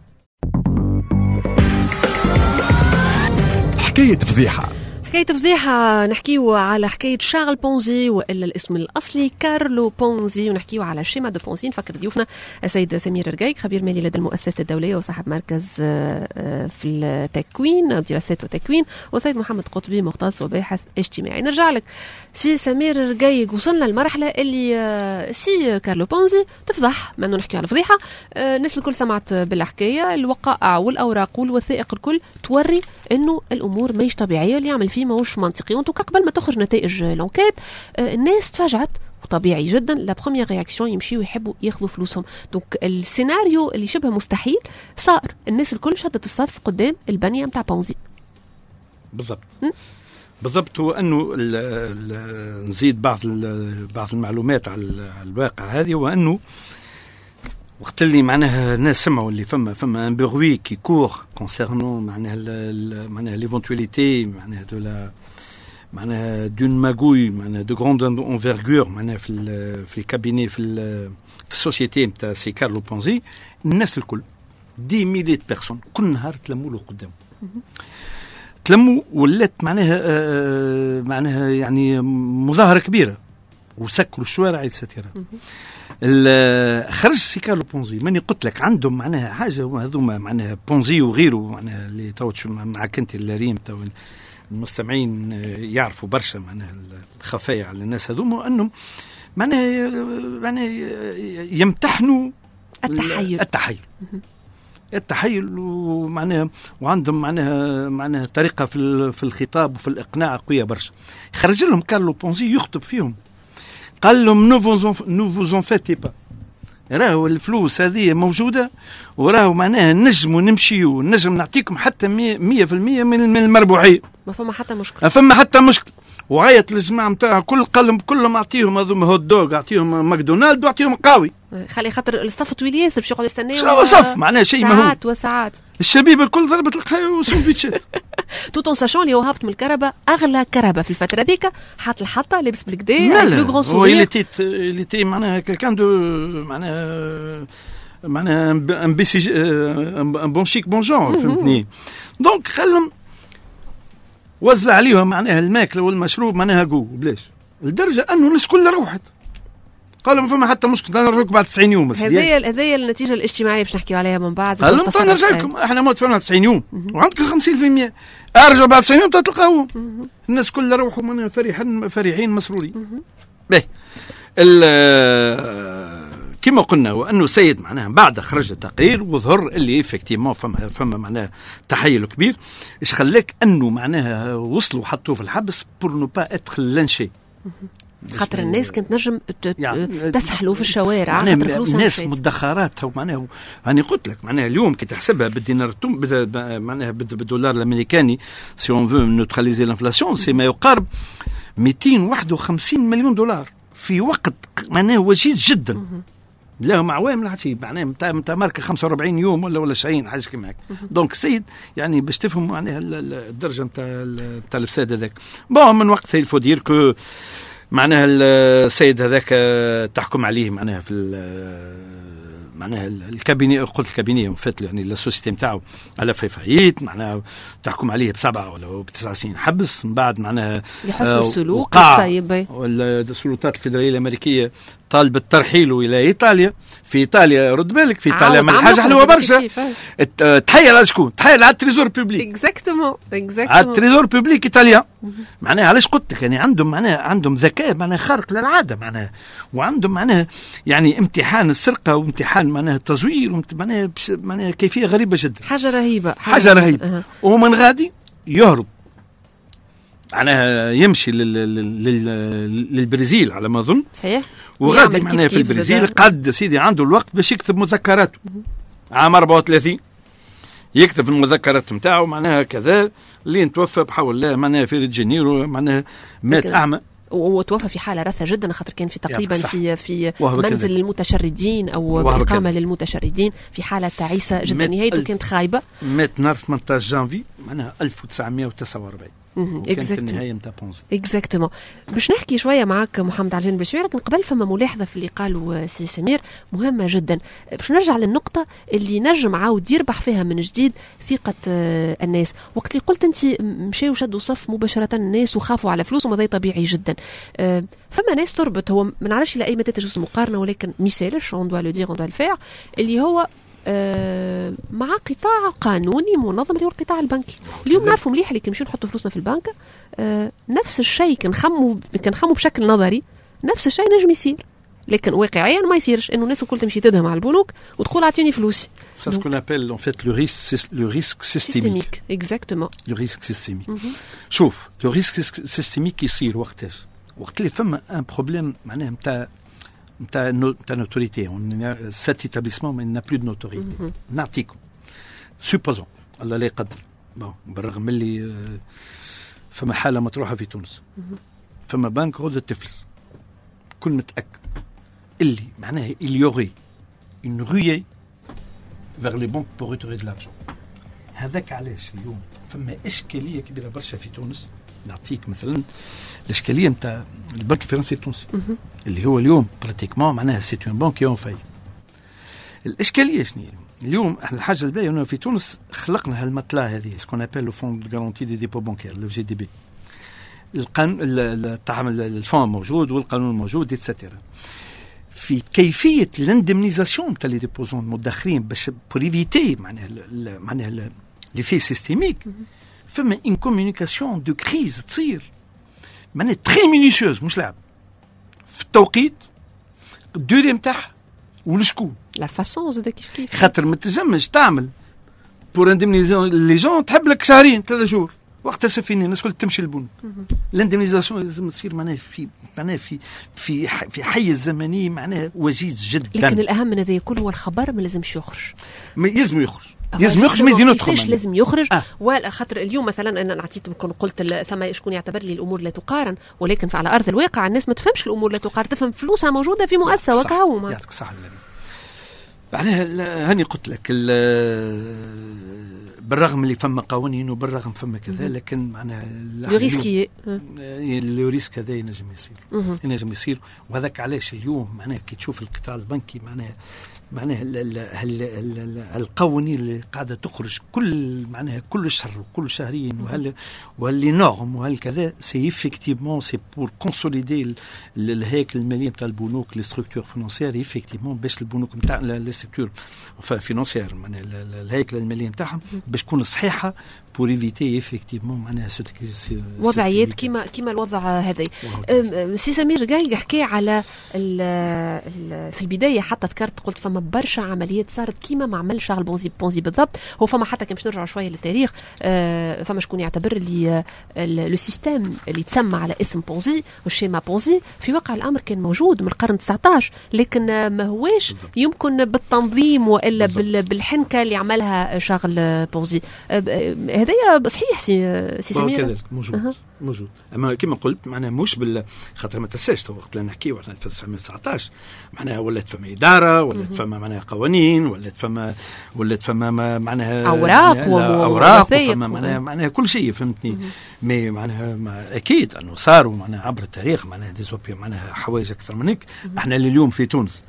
حكاية فضيحة. حكاية فضيحة نحكيو على حكاية شارل بونزي وإلا الاسم الأصلي كارلو بونزي، ونحكيو على شيما دو بونزي. نفكر ضيوفنا السيد سمير رقايق خبير مالي لدى المؤسسة الدولية وصاحب مركز في التكوين دراسات والتكوين، وسيد محمد قطبي مختص وباحث اجتماعي. نرجع لك سي سمير رقايق، وصلنا للمرحلة اللي سي كارلو بونزي تفضح، ما انه نحكي على فضيحة. الناس الكل سمعت بالحكاية، الوقائع والأوراق والوثائق الكل توري انه الأمور ماهيش طبيعية، اللي يعمل فيه ماهوش منطقي. وانتو قبل ما تخرج نتائج لونكيت الناس تفاجأت، وطبيعي جدا لا بروميير رياكسيون يمشيوا يحبوا ياخذوا فلوسهم. دونك السيناريو اللي شبه مستحيل صار، الناس الكل شدت الصف قدام البنية متاع بونزي. بالضبط. هو انه نزيد بعض المعلومات على الواقع هذه، وانه وقت اللي معناها الناس سمعوا اللي فما ان بروي كي كور كونسيرنون معناها ليفونتواليتي معناها دون ماغوي معناها دو غروند انفيرغور معناها في الكابيني في السوسيتي نتاع سي كارلو بونزي. الناس الكل 10,000 بيرسون كل نهار تلموا له قدامه، تلموا ولات معناها يعني مظاهره كبيره وسكروا الشوارع الستيره. خرج سي كارلو بونزي ماني قلت لك عندهم معناها حاجه هذوما معناها بونزي وغيره معناها اللي توتش معك انت الريم تو المستمعين يعرفوا برشا معناها الخفايا على الناس هذوما، انهم معناها يمتحنوا التحيل ومعناها وعندهم معناها طريقه في الخطاب وفي الاقناع قويه برشا. خرج لهم كارلو بونزي يخطب فيهم، قال لهم نو فوز اون فيتي با، راهو الفلوس هذه موجوده وراهو معناها نجموا نمشيو نجم نعطيكم حتى 100% من المربوحيه، ما فما حتى مشكل. وعيط للجماعه نتاعها كلهم اعطيهم هذوما هوت دوغ، اعطيهم ماكدونالد واعطيهم قاوي، خلي خاطر الصف طويل ياسر باش يقعدوا يستناو شنو صف معناها شيء مهول ساعات وساعات. الشبيبه الكل ضربت القهوه وسندويتشات توت اون ساشون اللي هو هابط من الكهرباء، اغلى كهرباء في الفتره هذيك، حاط الحطه لابس بالكدا لو غران سورير. هو اللي معناها كالكان دو معناها ان بيسي ان بون شيك بون جون، فهمتني. دونك خلهم وزع عليهم معناها الماكله والمشروب معناها جو بلاش، لدرجه انه الناس كلها روحت، قالوا ما فما حتى مشكل نرجعوك بعد 90 يوم. هذه النتيجه الاجتماعيه باش نحكيو عليها من بعد. قالوا نرجع لكم احنا موت فينا 90 يوم وعندكم 50%، ارجعوا بعد 90 يوم تلقاوهم الناس كلها روحوا من فرحين مسرورين. باهي كما قلنا، وانه سيد معناها بعد خرج التقرير وظهر اللي افكتيمون فما معناها تحيل كبير. ايش خلاك انه معناها وصلوا حطوه في الحبس بور نو با اتر لانشي، خاطر الناس كانت نجم تسحلوا في الشوارع، الناس مدخراتها معناها. أنا قلت لك معناها اليوم كي تحسبها بالدينار معناها بالدولار الامريكاني سي اون فو نوتراليزي الانفلاسيون سي ما يقارب 251 مليون دولار في وقت معناها وجيز جدا. لهم عوامل عشي معناها متى ماركه 45 يوم ولا شيء حاجه كيما هيك. دونك السيد يعني باش تفهم معناها الدرجه نتاع الفساد هذاك. بون من وقت الفودير كو معناها السيد هذاك تحكم عليه معناها في معناها الكابيني، قلت الكابيني فات يعني السوسيتي نتاعو على فايت معناها تحكم عليه ب7 ولا ب9 سنين حبس. من بعد معناها لحسن السلوك السيب والسلطات الفيدراليه الامريكيه طالبت ترحيله الى ايطاليا. في ايطاليا رد بالك في ايطاليا من حاجه حلوه برشا. تحيل على شكون؟ تحيل على التريزور بوبليك. اكزاكتومون على التريزور بوبليك ايطاليا. معناها علاش قلت لك يعني عندهم ذكاء معناها خارق للعاده معناها، وعندهم معناها يعني امتحان السرقه وامتحان معناها التزوير معناها كيفيه غريبه جدا. حاجه رهيبه. ومن غادي يهرب معناها يمشي للبرازيل على ما اظن. صحيح. وغادي معناها في البرازيل قد سيدي عنده الوقت باش يكتب مذكراته. عام 34 يكتب المذكرات نتاعو معناها كذا اللي توفى بحول الله معناها في جانيرو معناها مات اعمى. وتوفى في حاله رثه جدا خاطر كان في تقريبا في منزل للمتشردين او اقامه للمتشردين في حاله تعيسه جدا. نهايته كانت خايبه. مات نهار 18 جانفي معناها 1949. كانت النهايه نتاع بونزي. اكزاكتومون. باش نحكي شويه معك محمد على الجانب الشوي، لكن قبل فما ملاحظه في اللي قالوا سي سمير مهمه جدا. باش نرجع للنقطه اللي نجم عاود يربح فيها من جديد ثقه الناس. وقت اللي قلت انت مشاو شدوا صف مباشره الناس وخافوا على فلوسهم، وهذا طبيعي جدا. فما ناس تربط، هو ما نعرفش الى اي متى تجوز المقارنه، ولكن مثالش اون دوا لو دير اون دوا الفير، اللي هو مع قطاع قانوني منظم اللي هو القطاع البنكي. اليوم نعرفوا مليح اللي كنمشيو نحطوا فلوسنا في البنك نفس الشيء كنخموا بشكل نظري نفس الشيء نجم يصير، لكن واقعيا ما يصيرش انه الناس الكل تمشي تدهم على البنوك وتقول اعطيني فلوسي. Ça ce qu'on appelle en fait le risque systémique. Exactement. Le risque systémique. شوف le risque systémique يصير وقت اللي فما un problème معناها نتاع نوتوريتي. cet établissement n'a plus de notoriété. نعطيكم supposons الله لا يقدر بالرغم اللي فما حالة مطروحة في تونس، فما بنك غدة تفلس، كل متأكد اللي معناها il y aurait une ruée vers les banques pour retirer de l'argent. هذاك علاش اليوم فما إشكالية كبيرة برشا في تونس. نعطيك مثلا الإشكالية نتاع البنك الفرنسي التونسي اللي هو اليوم براتيكمون معناها سيت اون بانك اون فاي. الإشكالية شنو اليوم؟ احنا الحاجة الباهية انه في تونس خلقنا هالمطلع هذه سكون ابل لو فون دو غارونتي دي ديبو بانكير لو جي دي بي. القانون الفون موجود والقانون موجود ايتترا. في كيفية الاندمنيزاسيون تاع لي ديبوزون المدخرين باش بور ايفيتي معناها لي في سيستيميك فما ان كومونيكاسيون دو كريز تصير معناها تري مينيسيوز مش لعب في التوقيت الدوري نتاعها ولشكون لا فاسون زاد كيف خاطر ما تنجمش تعمل بور اندمنيزاسيون لي جون تحب لك شهرين 3 شهور وقتها سفيني الناس كل تمشي للبنوك. الاندمنيزاسيون لازم تصير معناها في حيز زمني معناها وجيز جدا. لكن الاهم من هذا كله هو الخبر ما لازمش يخرج. لازم يخرج ما يدينو كيفاش لازم يخرج. ولا خاطر اليوم مثلا انا نعطيت قلت ثم شكون يعتبر لي الامور لا تقارن، ولكن على ارض الواقع الناس ما تفهمش الامور لا تقارن، تفهم فلوسها موجوده في مؤسسه وكهو. يعطيك الصحه النبي. معناها هاني قلت لك بالرغم اللي فما قوانين وبالرغم فما كذا، لكن معناها لو ريسك هذا ينجم يصير وهذاك علاش اليوم معناها كي تشوف القطاع البنكي معناها القوانين اللي قاعده تخرج كل شهر وكل شهرين وهاللي نورم وهالكذا سي افكتيفمون سي بور كونسوليدي الهيكل المالي نتاع البنوك لي ستركتور فينانسيير افكتيفمون باش البنوك نتاع لي ستركتور فينانسيير معناها الهيكل المالي نتاعهم باش تكون صحيحه pour éviter effectivement معناها وضعيات كيما الوضع هذا. سي سمير جاي حكي على في البدايه حتى ذكرت قلت فما برشا عمليات صارت كيما ما عمل شارل بونزي بالضبط. هو فما حتى كي باش نرجع شويه للتاريخ فما شكون يعتبر اللي لو سيستم اللي تسمى على اسم بونزي والشيما بونزي في واقع الامر كان موجود من القرن 19 لكن ما هواش يمكن بالتنظيم والا بالحنكه اللي عملها شارل بونزي. هذايا صحيح سي سمير كذلك موجود اما كما قلت معناها مش خاطر ما تنساش وقت اللي نحكيو احنا في 1919 معناها ولات فما اداره، ولات فما معناها قوانين، ولات فما معناها اوراق وفما معناها كل شيء فهمتني. مي معناها اكيد انه صاروا معناها عبر التاريخ معناها ديزوبيا معناها حوايج اكثر من هيك. احنا اليوم في تونس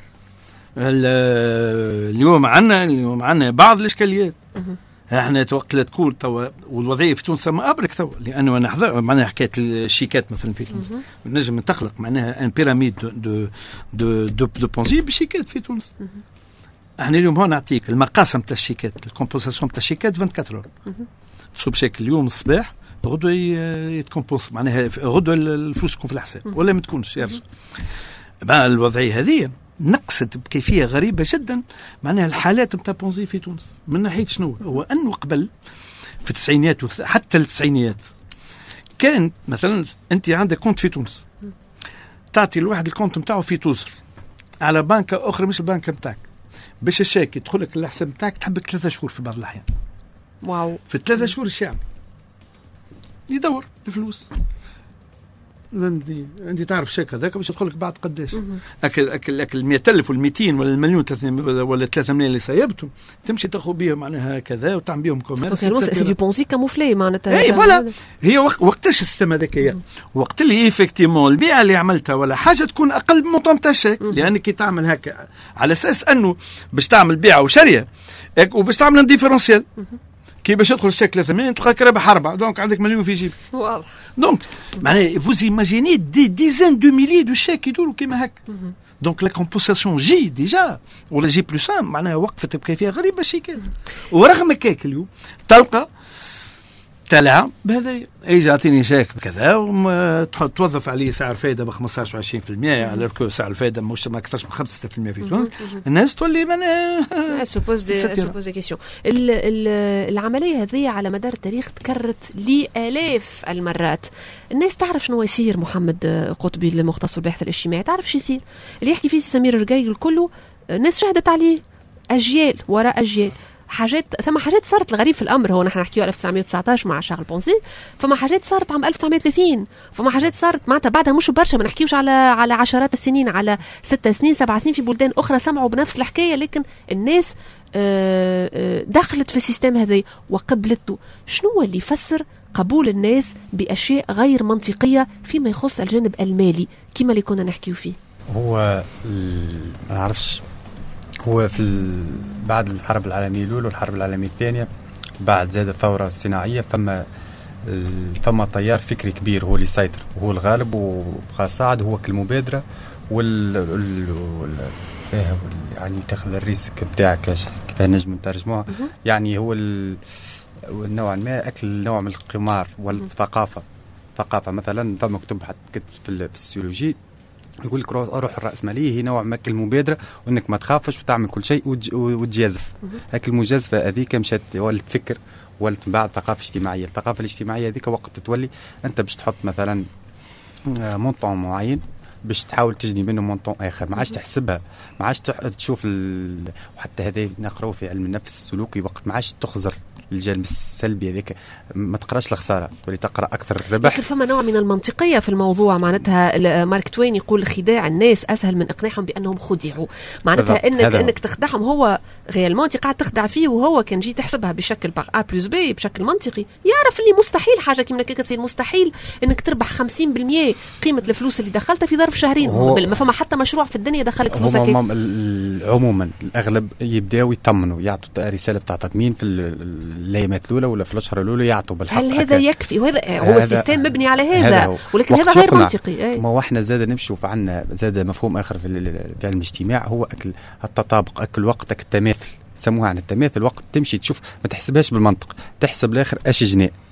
اليوم عندنا بعض الاشكاليات. احنا وقت لا تكون توا والوضعيه في تونس ما ابرك توا، لانه انا حضر معناها حكايه الشيكات مثلا في تونس نجم تخلق معناها ان بيراميد دو بونزي بالشيكات في تونس. احنا اليوم هون نعطيك المقاسم تاع الشيكات، الكومبوزاسيون تاع الشيكات 24 اور تصوب بشكل اليوم الصباح غدوه يتكومبوز معناها غدوه الفلوس تكون في الحساب ولا ما تكونش يرجع. الوضعيه هذه نقصت بكيفية غريبة جدا معناها الحالات نتاع بونزي في تونس. من ناحية شنو هو أنه قبل في التسعينيات حتى التسعينيات كان مثلا أنت عندك كونت في تونس تعطي الواحد الكونت نتاعه في توزر على بنكة أخرى مش البنكة نتاعك باش الشاك يدخل لك الحساب نتاعك تحبك 3 شهور في بعض الأحيان. واو. في 3 شهور الشعب يدور الفلوس. انت تعرف شيك هذاك باش يدخل لك بعد قداش اكل 100,000 ولا 200 ولا المليون ولا 3 ملايين اللي صايبتهم تمشي تاخذ بهم معناها كذا وتعمل بهم كوميرس. سي دو بونزي كاموفلي معناتها. اي فوالا هي وقتاش السيستم هذاك هي وقت اللي ايفيكتيمون البيعه اللي عملتها ولا حاجه تكون اقل من مونطون تاع الشيك، لانك كي تعمل هكا على اساس انه باش تعمل بيعه وشريه وباش تعمل ان ديفيرونسيال كي باش يدخل الشيك 300 تلقاك رابح 4 دونك عندك مليون في جيبك. واضح. دونك معناها فوز ايماجيني دي ديزان دو ميلي دو شيك يدوروا كيما هكا. دونك لا كومبوساسيون جي ديجا ولا جي بلس 1 معناها وقفت بكيفيه غريبه الشيكات. ورغم هكاك اليوم تلقى تلعب بهذا يجي يعطيني شيك بكذا وتحط توظف عليه سعر فايده ب 15 و20% على الكو سعر الفايده مش ما اكثرش من 5-6% في تونس. الناس تولي من سوبوز دي كيسيون. العمليه هذه على مدار التاريخ تكررت لآلاف المرات. الناس تعرف شنو يصير. محمد قطبي المختص بالبحث الاجتماعي تعرف شو يصير اللي يحكي فيه سمير الرقيق كله. الناس شهدت عليه أجيال وراء أجيال. ثم حاجات صارت الغريب في الامر هو نحن نحكيو 1919 مع شارل بونزي، فما حاجات صارت عام 1930، فما حاجات صارت معناتها بعدها مش برشا ما نحكيوش على عشرات السنين، على 6 سنين 7 سنين في بلدان اخرى سمعوا بنفس الحكايه، لكن الناس دخلت في السيستم هذا وقبلته. شنو اللي يفسر قبول الناس باشياء غير منطقيه فيما يخص الجانب المالي كما اللي كنا نحكيو فيه؟ هو ما عرفش هو في بعد الحرب العالمية الأولى والحرب العالمية الثانية بعد زاد الثورة الصناعية فما تيار فكري كبير هو اللي يسيطر وهو الغالب وبقى صاعد هو كالمبادرة يعني تاخذ الريسك بتاعك كيف نجم نترجموها يعني هو النوع ما أكل نوع من القمار والثقافة. مثلا فما كتب حتى في السيولوجي يقول لك روح الرأسمالية هي نوع من المبادرة وانك ما تخافش وتعمل كل شيء وتجازف. هاك المجازفة هذيك مشات ولت فكر ولت بعد ثقافة اجتماعية. الثقافة الاجتماعية هذيك وقت تولي انت باش تحط مثلا مونطون معين باش تحاول تجني منه مونطون اخر، ما عادش تحسبها، ما عادش تشوف وحتى هذا نقرأه في علم النفس السلوكي وقت ما عادش تخزر الجانب السلبي هذاك، ما تقراش الخساره تولي تقرا اكثر الربح. لكن فما نوع من المنطقيه في الموضوع، معناتها مارك توين يقول خداع الناس اسهل من اقناعهم بانهم خدعوا، معناتها انك تخدعهم. هو غير انت قاعد تخدع فيه، وهو كان جي تحسبها بشكل A + B بشكل منطقي يعرف اللي مستحيل حاجه كيما هكا تصير، مستحيل انك تربح 50% قيمه الفلوس اللي دخلتها في ظرف شهرين. ما فما حتى مشروع في الدنيا دخلك فلوسك. عموما الاغلب يبداو يطمنوا يعطوا رساله بتاع تطمين في الايامات الاولى ولا في الاشهر الاولى يعطوا بالحق. هل هذا يكفي؟ وهذا هو السيستم مبني على هذا، ولكن هذا غير منطقي. ما احنا زاد نمشي وعندنا زاد مفهوم اخر في علم الاجتماع هو اكل التطابق، اكل وقتك، التماثل، سموها عن التماثل. وقت تمشي تشوف ما تحسبهاش بالمنطق، تحسب الاخر اش جنيه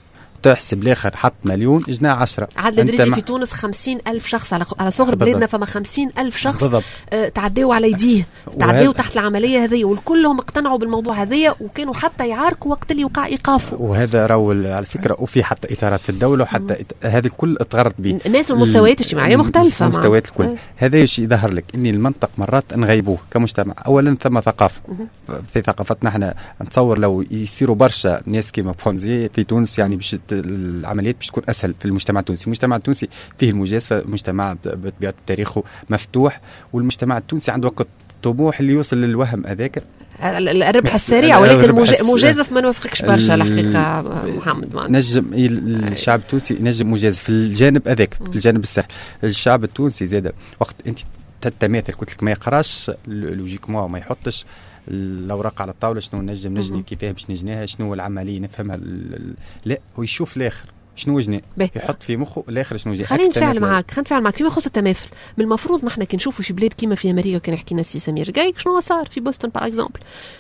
تحسب الاخر حط مليون جناه 10. عدد دريجي في تونس 50,000 شخص على صغر بلادنا، فما 50,000 شخص تعداوا على يديه، تعداوا تحت العمليه هذه، والكلهم اقتنعوا بالموضوع هذايا وكانوا حتى يعاركوا وقت اللي وقع ايقافه. وهذا راهو على فكره وفي حتى اطارات في الدوله، وحتى هذا الكل اتغرت به الناس المستويات الاجتماعيه مختلفه، المستويات الكل. هذا يشي يظهر لك ان المنطق مرات نغيبوه كمجتمع. اولا ثم ثقافه، في ثقافتنا احنا نتصور لو يصيروا برشا ناس كيما بونزي في تونس يعني باش العمليات باش تكون اسهل في المجتمع التونسي. المجتمع التونسي فيه المجازفه، مجتمع بطبيعه تاريخه مفتوح، والمجتمع التونسي عنده وقت طموح اللي يوصل للوهم هذاك الربح السريع، ولكن مجازف ما نوافقكش برشا الحقيقه محمد. نجم الشعب التونسي نجم مجازف في الجانب هذاك، في الجانب السهل. الشعب التونسي زاد وقت انت تتماثل قلت لك ما يقراش لوجيكمون، ما يحطش الاوراق على الطاوله شنو نجني كيفاه باش نجنيها، شنو العمليه نفهمها، لا ويشوف الاخر شنو وجني، يحط في مخه الاخر شنو جاي. خلينا نتفاعل معاك فيما يخص التماثل. من المفروض نحن كي نشوفوا في بلاد كيما في امريكا، كان حكينا سي سمير جايك شنو صار في بوسطن باغ اكزومبل،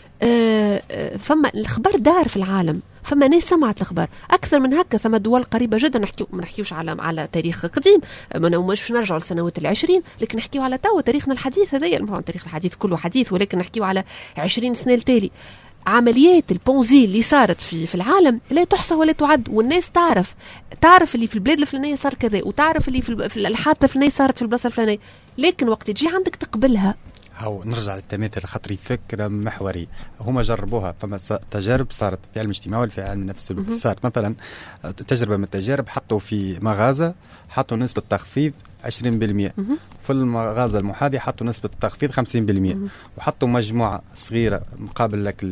فما الخبر دار في العالم، فما ناس سمعت الخبر اكثر من هكا. ثم دول قريبه جدا، ما نحكيوش على تاريخ قديم، مش نرجعوا لسنوات ال20، لكن نحكيو على توا تاريخنا الحديث هذايا. التاريخ الحديث كله حديث، ولكن نحكيو على 20 سنه التالي. عمليات البونزي اللي صارت في العالم لا تحصى ولا تعد، والناس تعرف اللي في البلاد الفلانيه صار كذا، وتعرف اللي في الحادثه الفلانيه صارت في البلاصه الفلانيه، لكن وقت تجي عندك تقبلها. هاو نرجع للتماثل خاطري فكرة محورية هما جربوها. فما تجارب صارت في علم الاجتماع وفي علم النفس السلوكي. صارت مثلا تجربة من التجارب، حطوا في مغازة حطوا نسبة تخفيض 20%، في المغازة المحاذية حطوا نسبة تخفيض 50%، وحطوا مجموعة صغيرة مقابل لك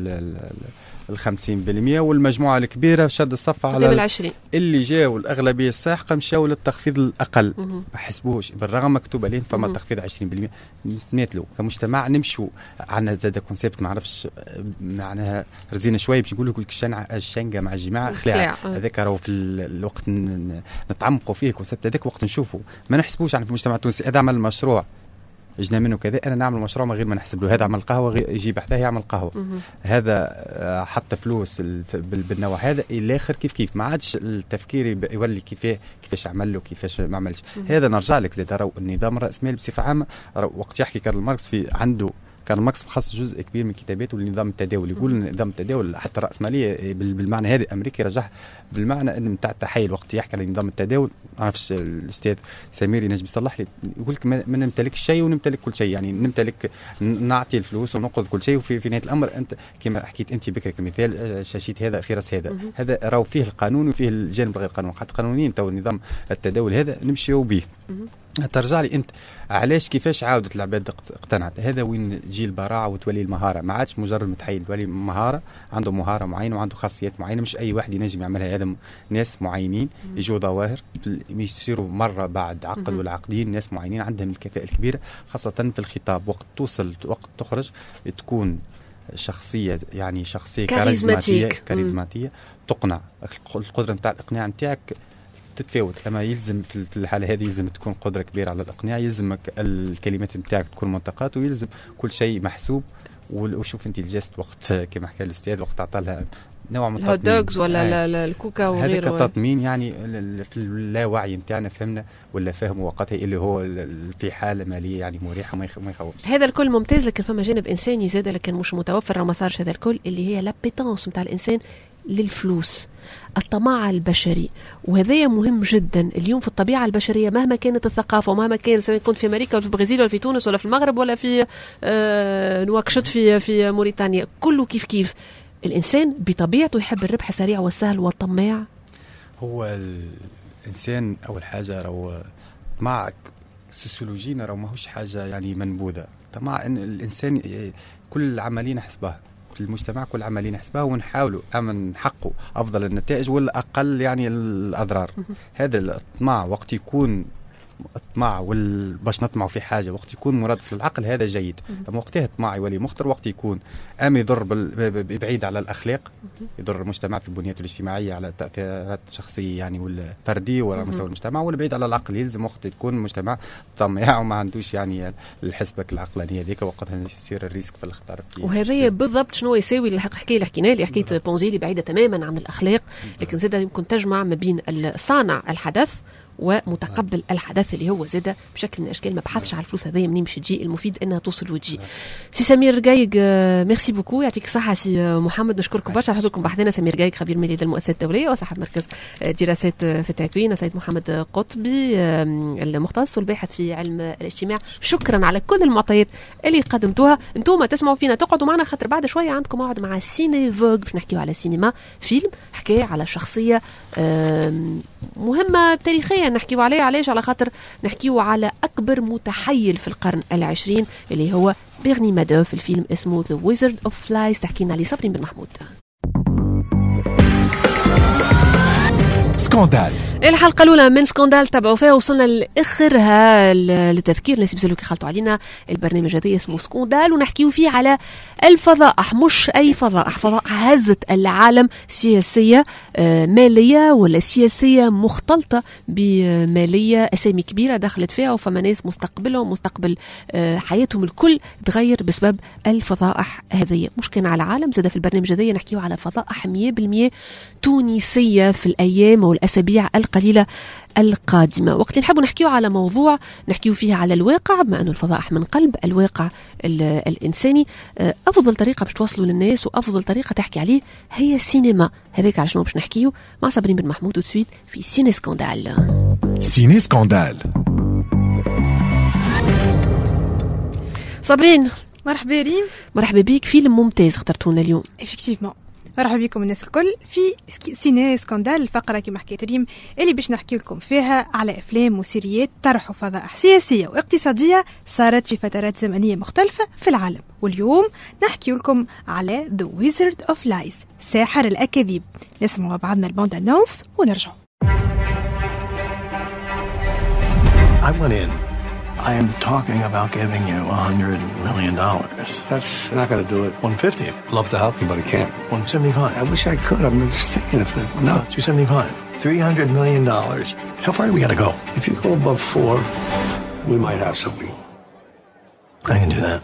50%، والمجموعة الكبيرة شد الصف على اللي جاوا الأغلبية الساحقة مشاو للتخفيض الأقل. ما حسبوش بالرغم مكتوب عليهم فما تخفيض 20%. نتماثلوا كمجتمع نمشوا عنا زاد كونسيبت ما عرفش معناها رزينا شوية باش نقول لك الشنقة مع الجماعة خلاع. هذاك راهو في الوقت نتعمقوا فيه كونسيبت هذاك، وقت نشوفوا ما نحسبوش عن في المجتمع التونسي. هذا عمل مشروع جنا منه كذا، انا نعمل مشروع من غير ما نحسب له. هذا عمل قهوه يجيب حتى يعمل قهوه، هذا حتى فلوس بالنوع هذا الاخر كيف ما عادش التفكير يولي كيفاش عمل له كيفاش ما عملش. هذا نرجع لك زاد راهو النظام الراسمالي بصفه عامه. وقت يحكي كارل ماركس في عنده كارل ماركس خص جزء كبير من كتاباته للنظام التداول، يقول نظام التداول حتى الرأسمالية بالمعنى هذا أمريكا رجح بالمعنى أن متاع التحايل. وقت يحكي على نظام التداول ما عرفش الأستاذ سمير ينجم يصلح لي، يقول لك ما نمتلك شيء ونمتلك كل شيء، يعني نمتلك نعطي الفلوس ونقض كل شيء، وفي نهاية الأمر أنت كما حكيت أنت بكرة كمثال شاشيت هذا في راس هذا راهو فيه القانون وفيه الجانب غير قانوني. حتى قانونيا تو نظام التداول هذا نمشيو به. ترجع لي انت علاش كيفاش عاودت العباد اقتنعت؟ هذا وين تجي البراعه وتولي المهاره، ما عادش مجرد متحيل، تولي مهاره، عنده مهاره معينه وعنده خاصيات معينه، مش اي واحد ينجم يعملها. هذا ناس معينين يجوا ظواهر يصيروا مره بعد عقد ولا عقدين، ناس معينين عندهم الكفاءه الكبيره خاصه في الخطاب. وقت توصل وقت تخرج تكون شخصيه، يعني شخصيه كاريزماتيه تقنع. القدره نتاع الاقناع نتاعك تتفاوت. لما يلزم في الحالة هذه يلزم تكون قدرة كبيرة على الإقناع، يلزمك الكلمات نتاعك تكون منطقات، ويلزم كل شيء محسوب. وشوف أنت الجست وقت كما حكى الأستاذ وقت عطالها نوع من الهوت دوغز ولا الكوكا وغيره، هذا التطمين يعني في اللاوعي نتاعنا فهمنا ولا فهموا وقتها اللي هو في حالة مالية يعني مريحة ما يخوفش. هذا الكل ممتاز، لكن فما جانب إنساني زاد لكن مش متوفر وما صارش هذا الكل، اللي هي لابيتانس نتاع الإنسان للفلوس، الطمع البشري. وهذا مهم جدا اليوم في الطبيعة البشرية مهما كانت الثقافة ومهما كان، سواء كنت في أمريكا ولا في البرازيل ولا في تونس ولا في المغرب ولا في نواكشوط في موريتانيا، كله كيف الإنسان بطبيعته يحب الربح السريع والسهل والطماع. هو الإنسان أول حاجة راهو طمع سوسيولوجينا راهو ماهوش حاجة يعني منبوذة. طمع إن الإنسان كل العملية نحسبها، المجتمع كل عملية نحسبها ونحاولوا نحققوا أفضل النتائج ولا أقل يعني الأضرار. هذا الطمع وقت يكون الطمع باش نطمع في حاجه وقت يكون مرادف للعقل هذا جيد، اما وقتها الطمع يولي مخطر، وقت يكون يضر بعيد على الاخلاق، يضر المجتمع في بنيته الاجتماعيه على تاثيرات شخصيه يعني والفرديه ولا مستوى المجتمع، ولا بعيد على العقل. يلزم وقت يكون المجتمع طماع وما عندوش يعني الحسبك العقلانيه هذيك، وقتها يصير الريسك في الاختيار. وهذا بالضبط شنو يساوي الحكايه اللي حكينا لي، حكايه بونزي اللي بعيده تماما عن الاخلاق، لكن زاد يمكن تجمع ما بين صانع الحدث ومتقبل الحدث اللي هو زاد بشكل من الاشكال ما بحثش على الفلوس هذيا منين باش تجي، المفيد انها توصل وتجي. سي سمير رقايق ميرسي بوكو، يعطيك الصحه سي محمد، نشكركم برشا على حضوركم بحثنا. سمير رقايق خبير مالي للمؤسسات الدوليه وصاحب مركز دراسات في التكوين. سيد محمد قطبي المختص والباحث في علم الاجتماع، شكرا على كل المعطيات اللي قدمتوها. انتم تسمعوا فينا، تقعدوا معنا خاطر بعد شويه عندكم موعد مع سيني فوغ باش نحكيو على سينما، فيلم حكايه على شخصيه مهمه تاريخيا نحكيو عليه. علاش؟ على خاطر نحكيو على أكبر متحيل في القرن العشرين اللي هو بيرني مادوف. الفيلم اسمه The Wizard of Flies، تحكينا عليه صبرين بن محمود. سكاندال، الحلقة الأولى من سكاندال تابعوا فيها، وصلنا لآخرها. للتذكير الناس يبزلوا كي خلطوا علينا، البرنامج هذا اسمه سكاندال ونحكيو فيه على الفضائح، مش أي فضائح، فضائح هزت العالم، سياسية مالية ولا سياسية مختلطة بمالية، أسامي كبيرة دخلت فيها وفما ناس مستقبلهم مستقبل حياتهم الكل تغير بسبب الفضائح هذه. مش كان على العالم، زاد في البرنامج هذا نحكيو على فضائح 100% تونسية في الأيام والأسابيع القليلة القادمة. وقت اللي نحبوا نحكيو على موضوع نحكيو فيها على الواقع، بما أنه الفضائح من قلب الواقع الإنساني، أفضل طريقة باش توصلوا للناس وأفضل طريقة تحكي عليه هي السينما. هذاك على شنو باش نحكيو مع صابرين بن محمود وتسويت في سيني سكاندال. سيني سكاندال. صابرين مرحبا ريم. مرحبا بيك، فيلم ممتاز اخترتونا اليوم. effectivement مرحبا بكم الناس الكل في سيني سكاندال، الفقرة كما حكيت ريم اللي باش نحكي لكم فيها على أفلام وسيريات طرحوا فضائح سياسية واقتصادية صارت في فترات زمنية مختلفة في العالم. واليوم نحكي لكم على The Wizard of Lies، ساحر الأكاذيب. نسمعوا بعضنا البوند أنونس ونرجعوا. I went in. I am talking about giving you $100 million. That's not going to do it. 150. Love to help you, but I can't. 175. I wish I could. I'm just thinking of it. No. 275. $300 million. How far do we got to go? If you go above 4, we might have something. I can do that.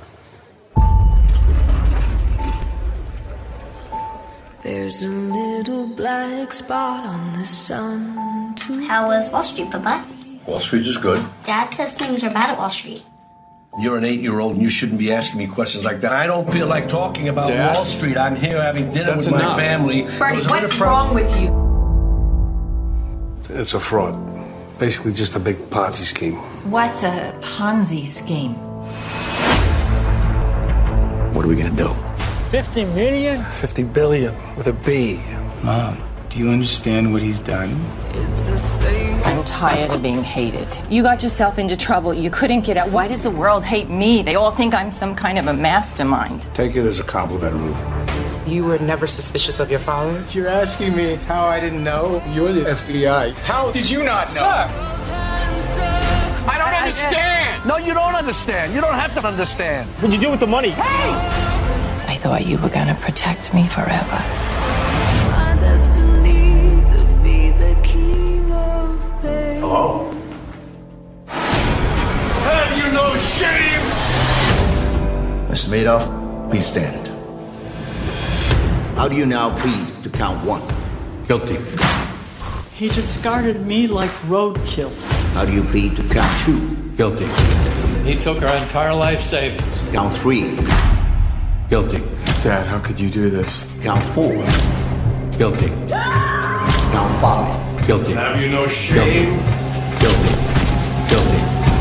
There's a little black spot on the sun. How was Wall Street, Papa? Wall Street is good. Dad says things are bad at Wall Street. You're an 8-year-old and you shouldn't be asking me questions like that. I don't feel like talking about Dad? Wall Street. I'm here having dinner with my family. Bernie, what's wrong with you? It's a fraud. Basically just a big Ponzi scheme. What's a Ponzi scheme? What are we going to do? 50 million? 50 billion with a B. Mom, do you understand what he's done? It's the same. I'm tired of being hated. You got yourself into trouble. You couldn't get out. Why does the world hate me? They all think I'm some kind of a mastermind. Take it as a compliment, Ruth. You were never suspicious of your father? You're asking me how I didn't know? You're the FBI. How did you not know? Sir! I don't understand! No, you don't understand. You don't have to understand. What'd you do with the money? Hey! I thought you were gonna protect me forever. My destiny to be the king of pain. Hello? Have you no shame? Mr. Madoff, please stand. How do you now plead to count 1? Guilty. He discarded me like roadkill. How do you plead to count 2? Guilty. He took our entire life savings. Count 3. Guilty. Dad, how could you do this? Count 4. Guilty. Count 5. Guilty. Have you no shame? Guilty. Guilty.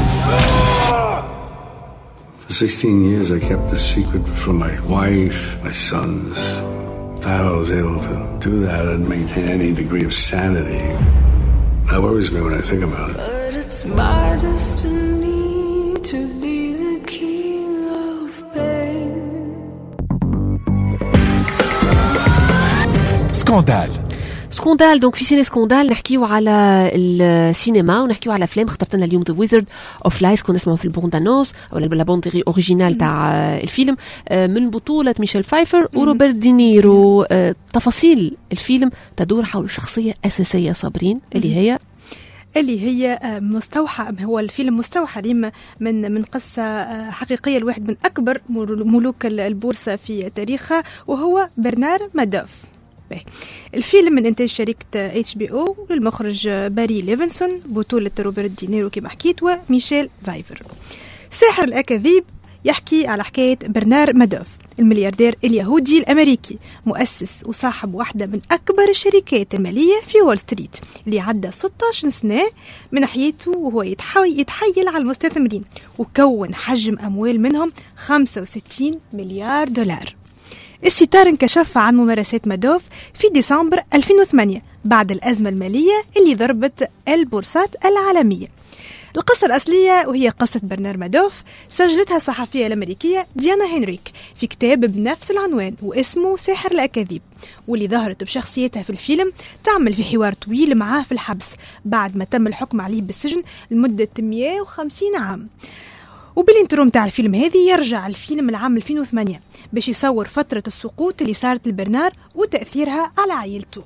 For 16 years, I kept this secret from my wife, my sons. How I was able to do that and maintain any degree of sanity. That worries me when I think about it. But it's my destiny to be the king of pain. سكاندال. سكوندال. دونك في سيني سكوندال نحكيو على السينما ونحكيو على افلام. اخترت لنا اليوم ذا ويزرد اوف لايز كنا نسمعوا في البوندانوس او لا بوندري اوريجينال تاع الفيلم من بطوله ميشيل فايفر وروبرت دينيرو. تفاصيل الفيلم تدور حول شخصيه اساسيه صابرين اللي هي مستوحى. هو الفيلم مستوحى من قصة حقيقية لواحد من أكبر ملوك البورصة في تاريخها وهو برنار مادوف. الفيلم من إنتاج شركة HBO للمخرج باري ليفنسون بطولة روبرت دينيرو كما حكيت وميشيل فايفر. ساحر الأكاذيب يحكي على حكاية برنار مادوف الملياردير اليهودي الأمريكي مؤسس وصاحب واحدة من أكبر الشركات المالية في وول ستريت اللي عدى 16 سنة من حياته وهو يتحيل على المستثمرين وكون حجم أموال منهم 65 مليار دولار. الستار انكشف عن ممارسات مادوف في ديسمبر 2008 بعد الأزمة المالية اللي ضربت البورصات العالمية. القصة الأصلية وهي قصة برنار مادوف سجلتها الصحفية الأمريكية ديانا هنريك في كتاب بنفس العنوان واسمه ساحر الأكاذيب واللي ظهرت بشخصيتها في الفيلم تعمل في حوار طويل معاه في الحبس بعد ما تم الحكم عليه بالسجن لمدة 150 عام. وبالانترو متاع الفيلم هذه يرجع الفيلم العام 2008 باش يصور فترة السقوط اللي صارت لبرنار وتأثيرها على عائلته.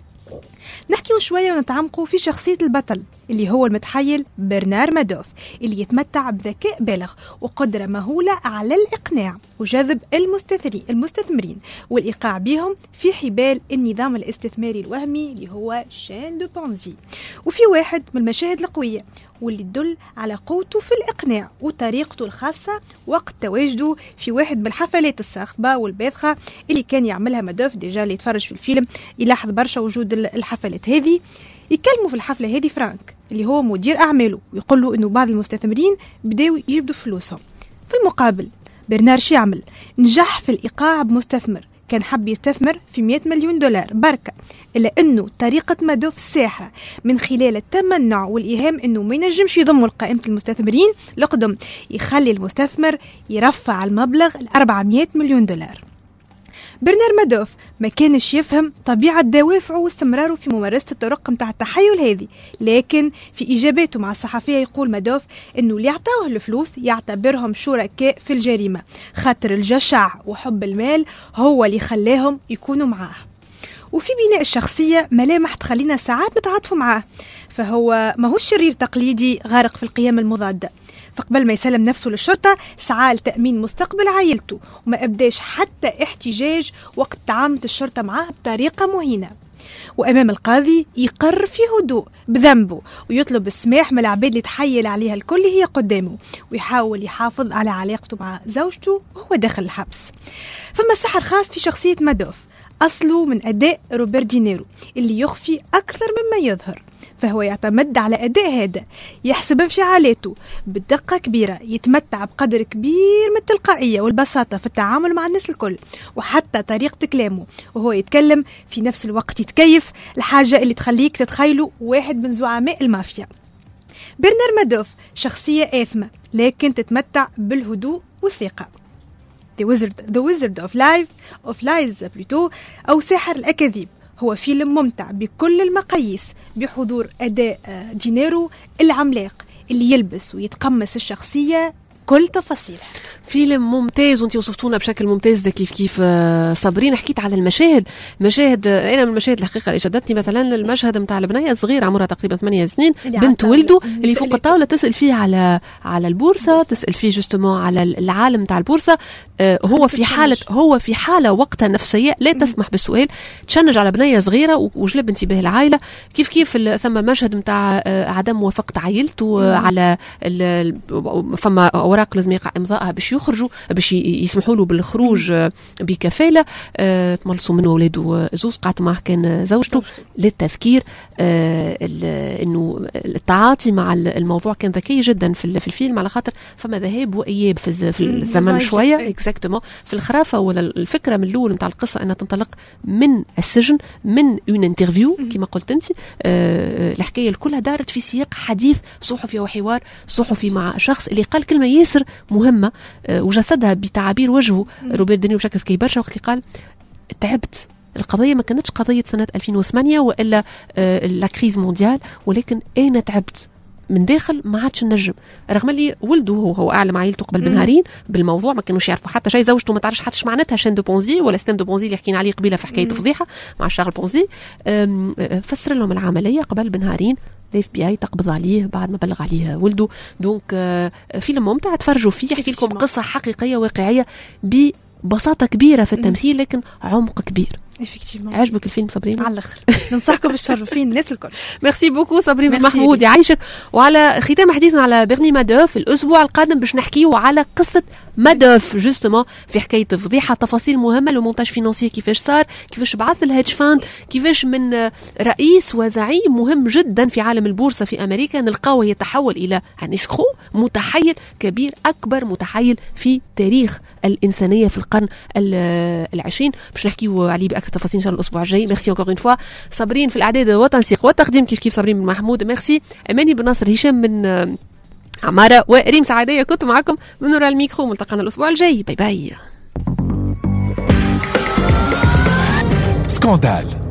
نحكيو شوية ونتعمقوا في شخصية البطل اللي هو المتحيل برنار مادوف اللي يتمتع بذكاء بالغ وقدرة مهولة على الإقناع وجذب المستثمرين والإيقاع بهم في حبال النظام الاستثماري الوهمي اللي هو شان دو بونزي. وفي واحد من المشاهد القوية واللي تدل على قوته في الإقناع وطريقته الخاصة وقت تواجده في واحد من الحفلات الصاخبة والباذخة اللي كان يعملها مادوف. ديجا اللي يتفرج في الفيلم يلاحظ برشا وجود الحفلات هذه. يكلموا في الحفلة هذه فرانك اللي هو مدير أعماله ويقول له إنه بعض المستثمرين بدأوا يجبدوا فلوسهم. في المقابل برنار شي يعمل نجح في الإيقاع بمستثمر كان حب يستثمر في 100 مليون دولار بركة، إلا أنه طريقة مادوف الساحرة من خلال التمنع والإيهام أنه ما ينجمش يضموا لقائمة المستثمرين لقدم يخلي المستثمر يرفع المبلغ 400 مليون دولار. برنار مادوف ما كانش يفهم طبيعة دوافعه واستمراره في ممارسة الطرق متاع التحيل هذه، لكن في إجاباته مع الصحفية يقول مادوف أنه اللي يعطوه الفلوس يعتبرهم شركاء في الجريمة، خاطر الجشع وحب المال هو اللي خلاهم يكونوا معاه. وفي بناء الشخصية ملامح تخلينا ساعات نتعاطف معاه، فهو ما هو شرير تقليدي غارق في القيم المضادة. فقبل ما يسلم نفسه للشرطة سعى لتأمين مستقبل عائلته وما أبداش حتى احتجاج وقت تعاملت الشرطة معاه بطريقة مهينة. وأمام القاضي يقر في هدوء بذنبه ويطلب السماح من العباد اللي تحيل عليها الكل هي قدامه، ويحاول يحافظ على علاقته مع زوجته وهو داخل الحبس. فما سحر خاص في شخصية مادوف أصله من أداء روبرت دينيرو اللي يخفي أكثر مما يظهر، فهو يعتمد على أداء هذا يحسب انفعالاته بدقة كبيرة، يتمتع بقدر كبير من التلقائية والبساطة في التعامل مع الناس الكل، وحتى طريقة كلامه وهو يتكلم في نفس الوقت يتكيف الحاجة اللي تخليك تتخيله واحد من زعماء المافيا. برنار مادوف شخصية آثمة لكن تتمتع بالهدوء والثقة. The Wizard of Lies أو ساحر الأكاذيب هو فيلم ممتع بكل المقاييس بحضور أداء دينيرو العملاق اللي يلبس ويتقمص الشخصية كل تفاصيلها. فيلم ممتاز وانتي وصفتونا بشكل ممتاز ده كيف صابرين. حكيت على المشاهد انا من المشاهد الحقيقه اللي شدتني مثلا المشهد متاع البنيه الصغيره عمرها تقريبا 8 سنين بنت ولده اللي فوق الطاوله تسال فيه على البورصه، تسال فيه جوستومون على العالم متاع البورصه. هو في حاله وقتها نفسيه لا تسمح بالسؤال، تشنج على بنيه صغيره وجلب انتباه العائله. كيف ثم مشهد متاع عدم موافقه عائلته على فما اوراق لازم يقع امضائها باش يخرجوا باش يسمحوا له بالخروج بكفاله. تملصوا منه اولاده زوز، قعدت معه كان زوجته للتذكير انه التعاطي مع الموضوع كان ذكي جدا في الفيلم، على خاطر فما ذهاب واياب في الزمن شويه اكزاكتومون في الخرافه. ولا الفكره من الاول نتاع القصه انها تنطلق من السجن، من اون انترفيو كما قلت انت. الحكايه كلها دارت في سياق حديث صحفي وحوار صحفي مع شخص اللي قال كلمه ياسر مهمه وجسدها بتعابير وجهه روبرت دينيرو بشكل كي برشا وقت اللي قال تعبت القضية ما كانتش قضية سنة 2008 وإلا لا كريز مونديال، ولكن أنا تعبت من داخل ما عادش نجم، رغم اللي ولده هو اعلم عائلته قبل بنهارين بالموضوع، ما كانوش يعرفوا حتى شيء، زوجته ما تعرفش حتى معناتها شان دو بونزي ولا ستيم دو بونزي اللي حكينا عليه قبيله في حكايه فضيحه مع شارل بونزي. فسر لهم العمليه قبل بنهارين، الاف بي اي تقبض عليه بعد ما بلغ عليه ولده. دونك فيلم ممتع تفرجوا فيه، يحكي لكم قصه حقيقيه واقعيه ببساطه كبيره في التمثيل لكن عمق كبير. عجبك الفيلم صابرين؟ على الاخر ننصحكم بالشر فين الناس الكل. ميرسي بوكو صابرين بن محمود، يعيشك. وعلى ختام حديثنا على بيرني مادوف، الاسبوع القادم باش نحكيو على قصه مادوف جوستومون في حكايه فضيحه، تفاصيل مهمه، لو مونتاج فينانسي كيفاش صار، كيفاش بعث الهيدج فاند، كيفاش من رئيس وزعيم مهم جدا في عالم البورصه في امريكا نلقاوه يتحول الى اسكرو، متحيل كبير، اكبر متحيل في تاريخ الانسانيه في القرن العشرين. باش نحكيو عليه باكثر تفاصيل ان شاء الله الاسبوع الجاي. ميرسي encore une fois صابرين في الاعداد والتنسيق والتقديم كيف صابرين بن محمود، ميرسي اماني بن ناصر، هشام من عماره وريم سعاديه كنت معكم من وراء الميكرو. ملتقانا الاسبوع الجاي، باي باي. سكاندال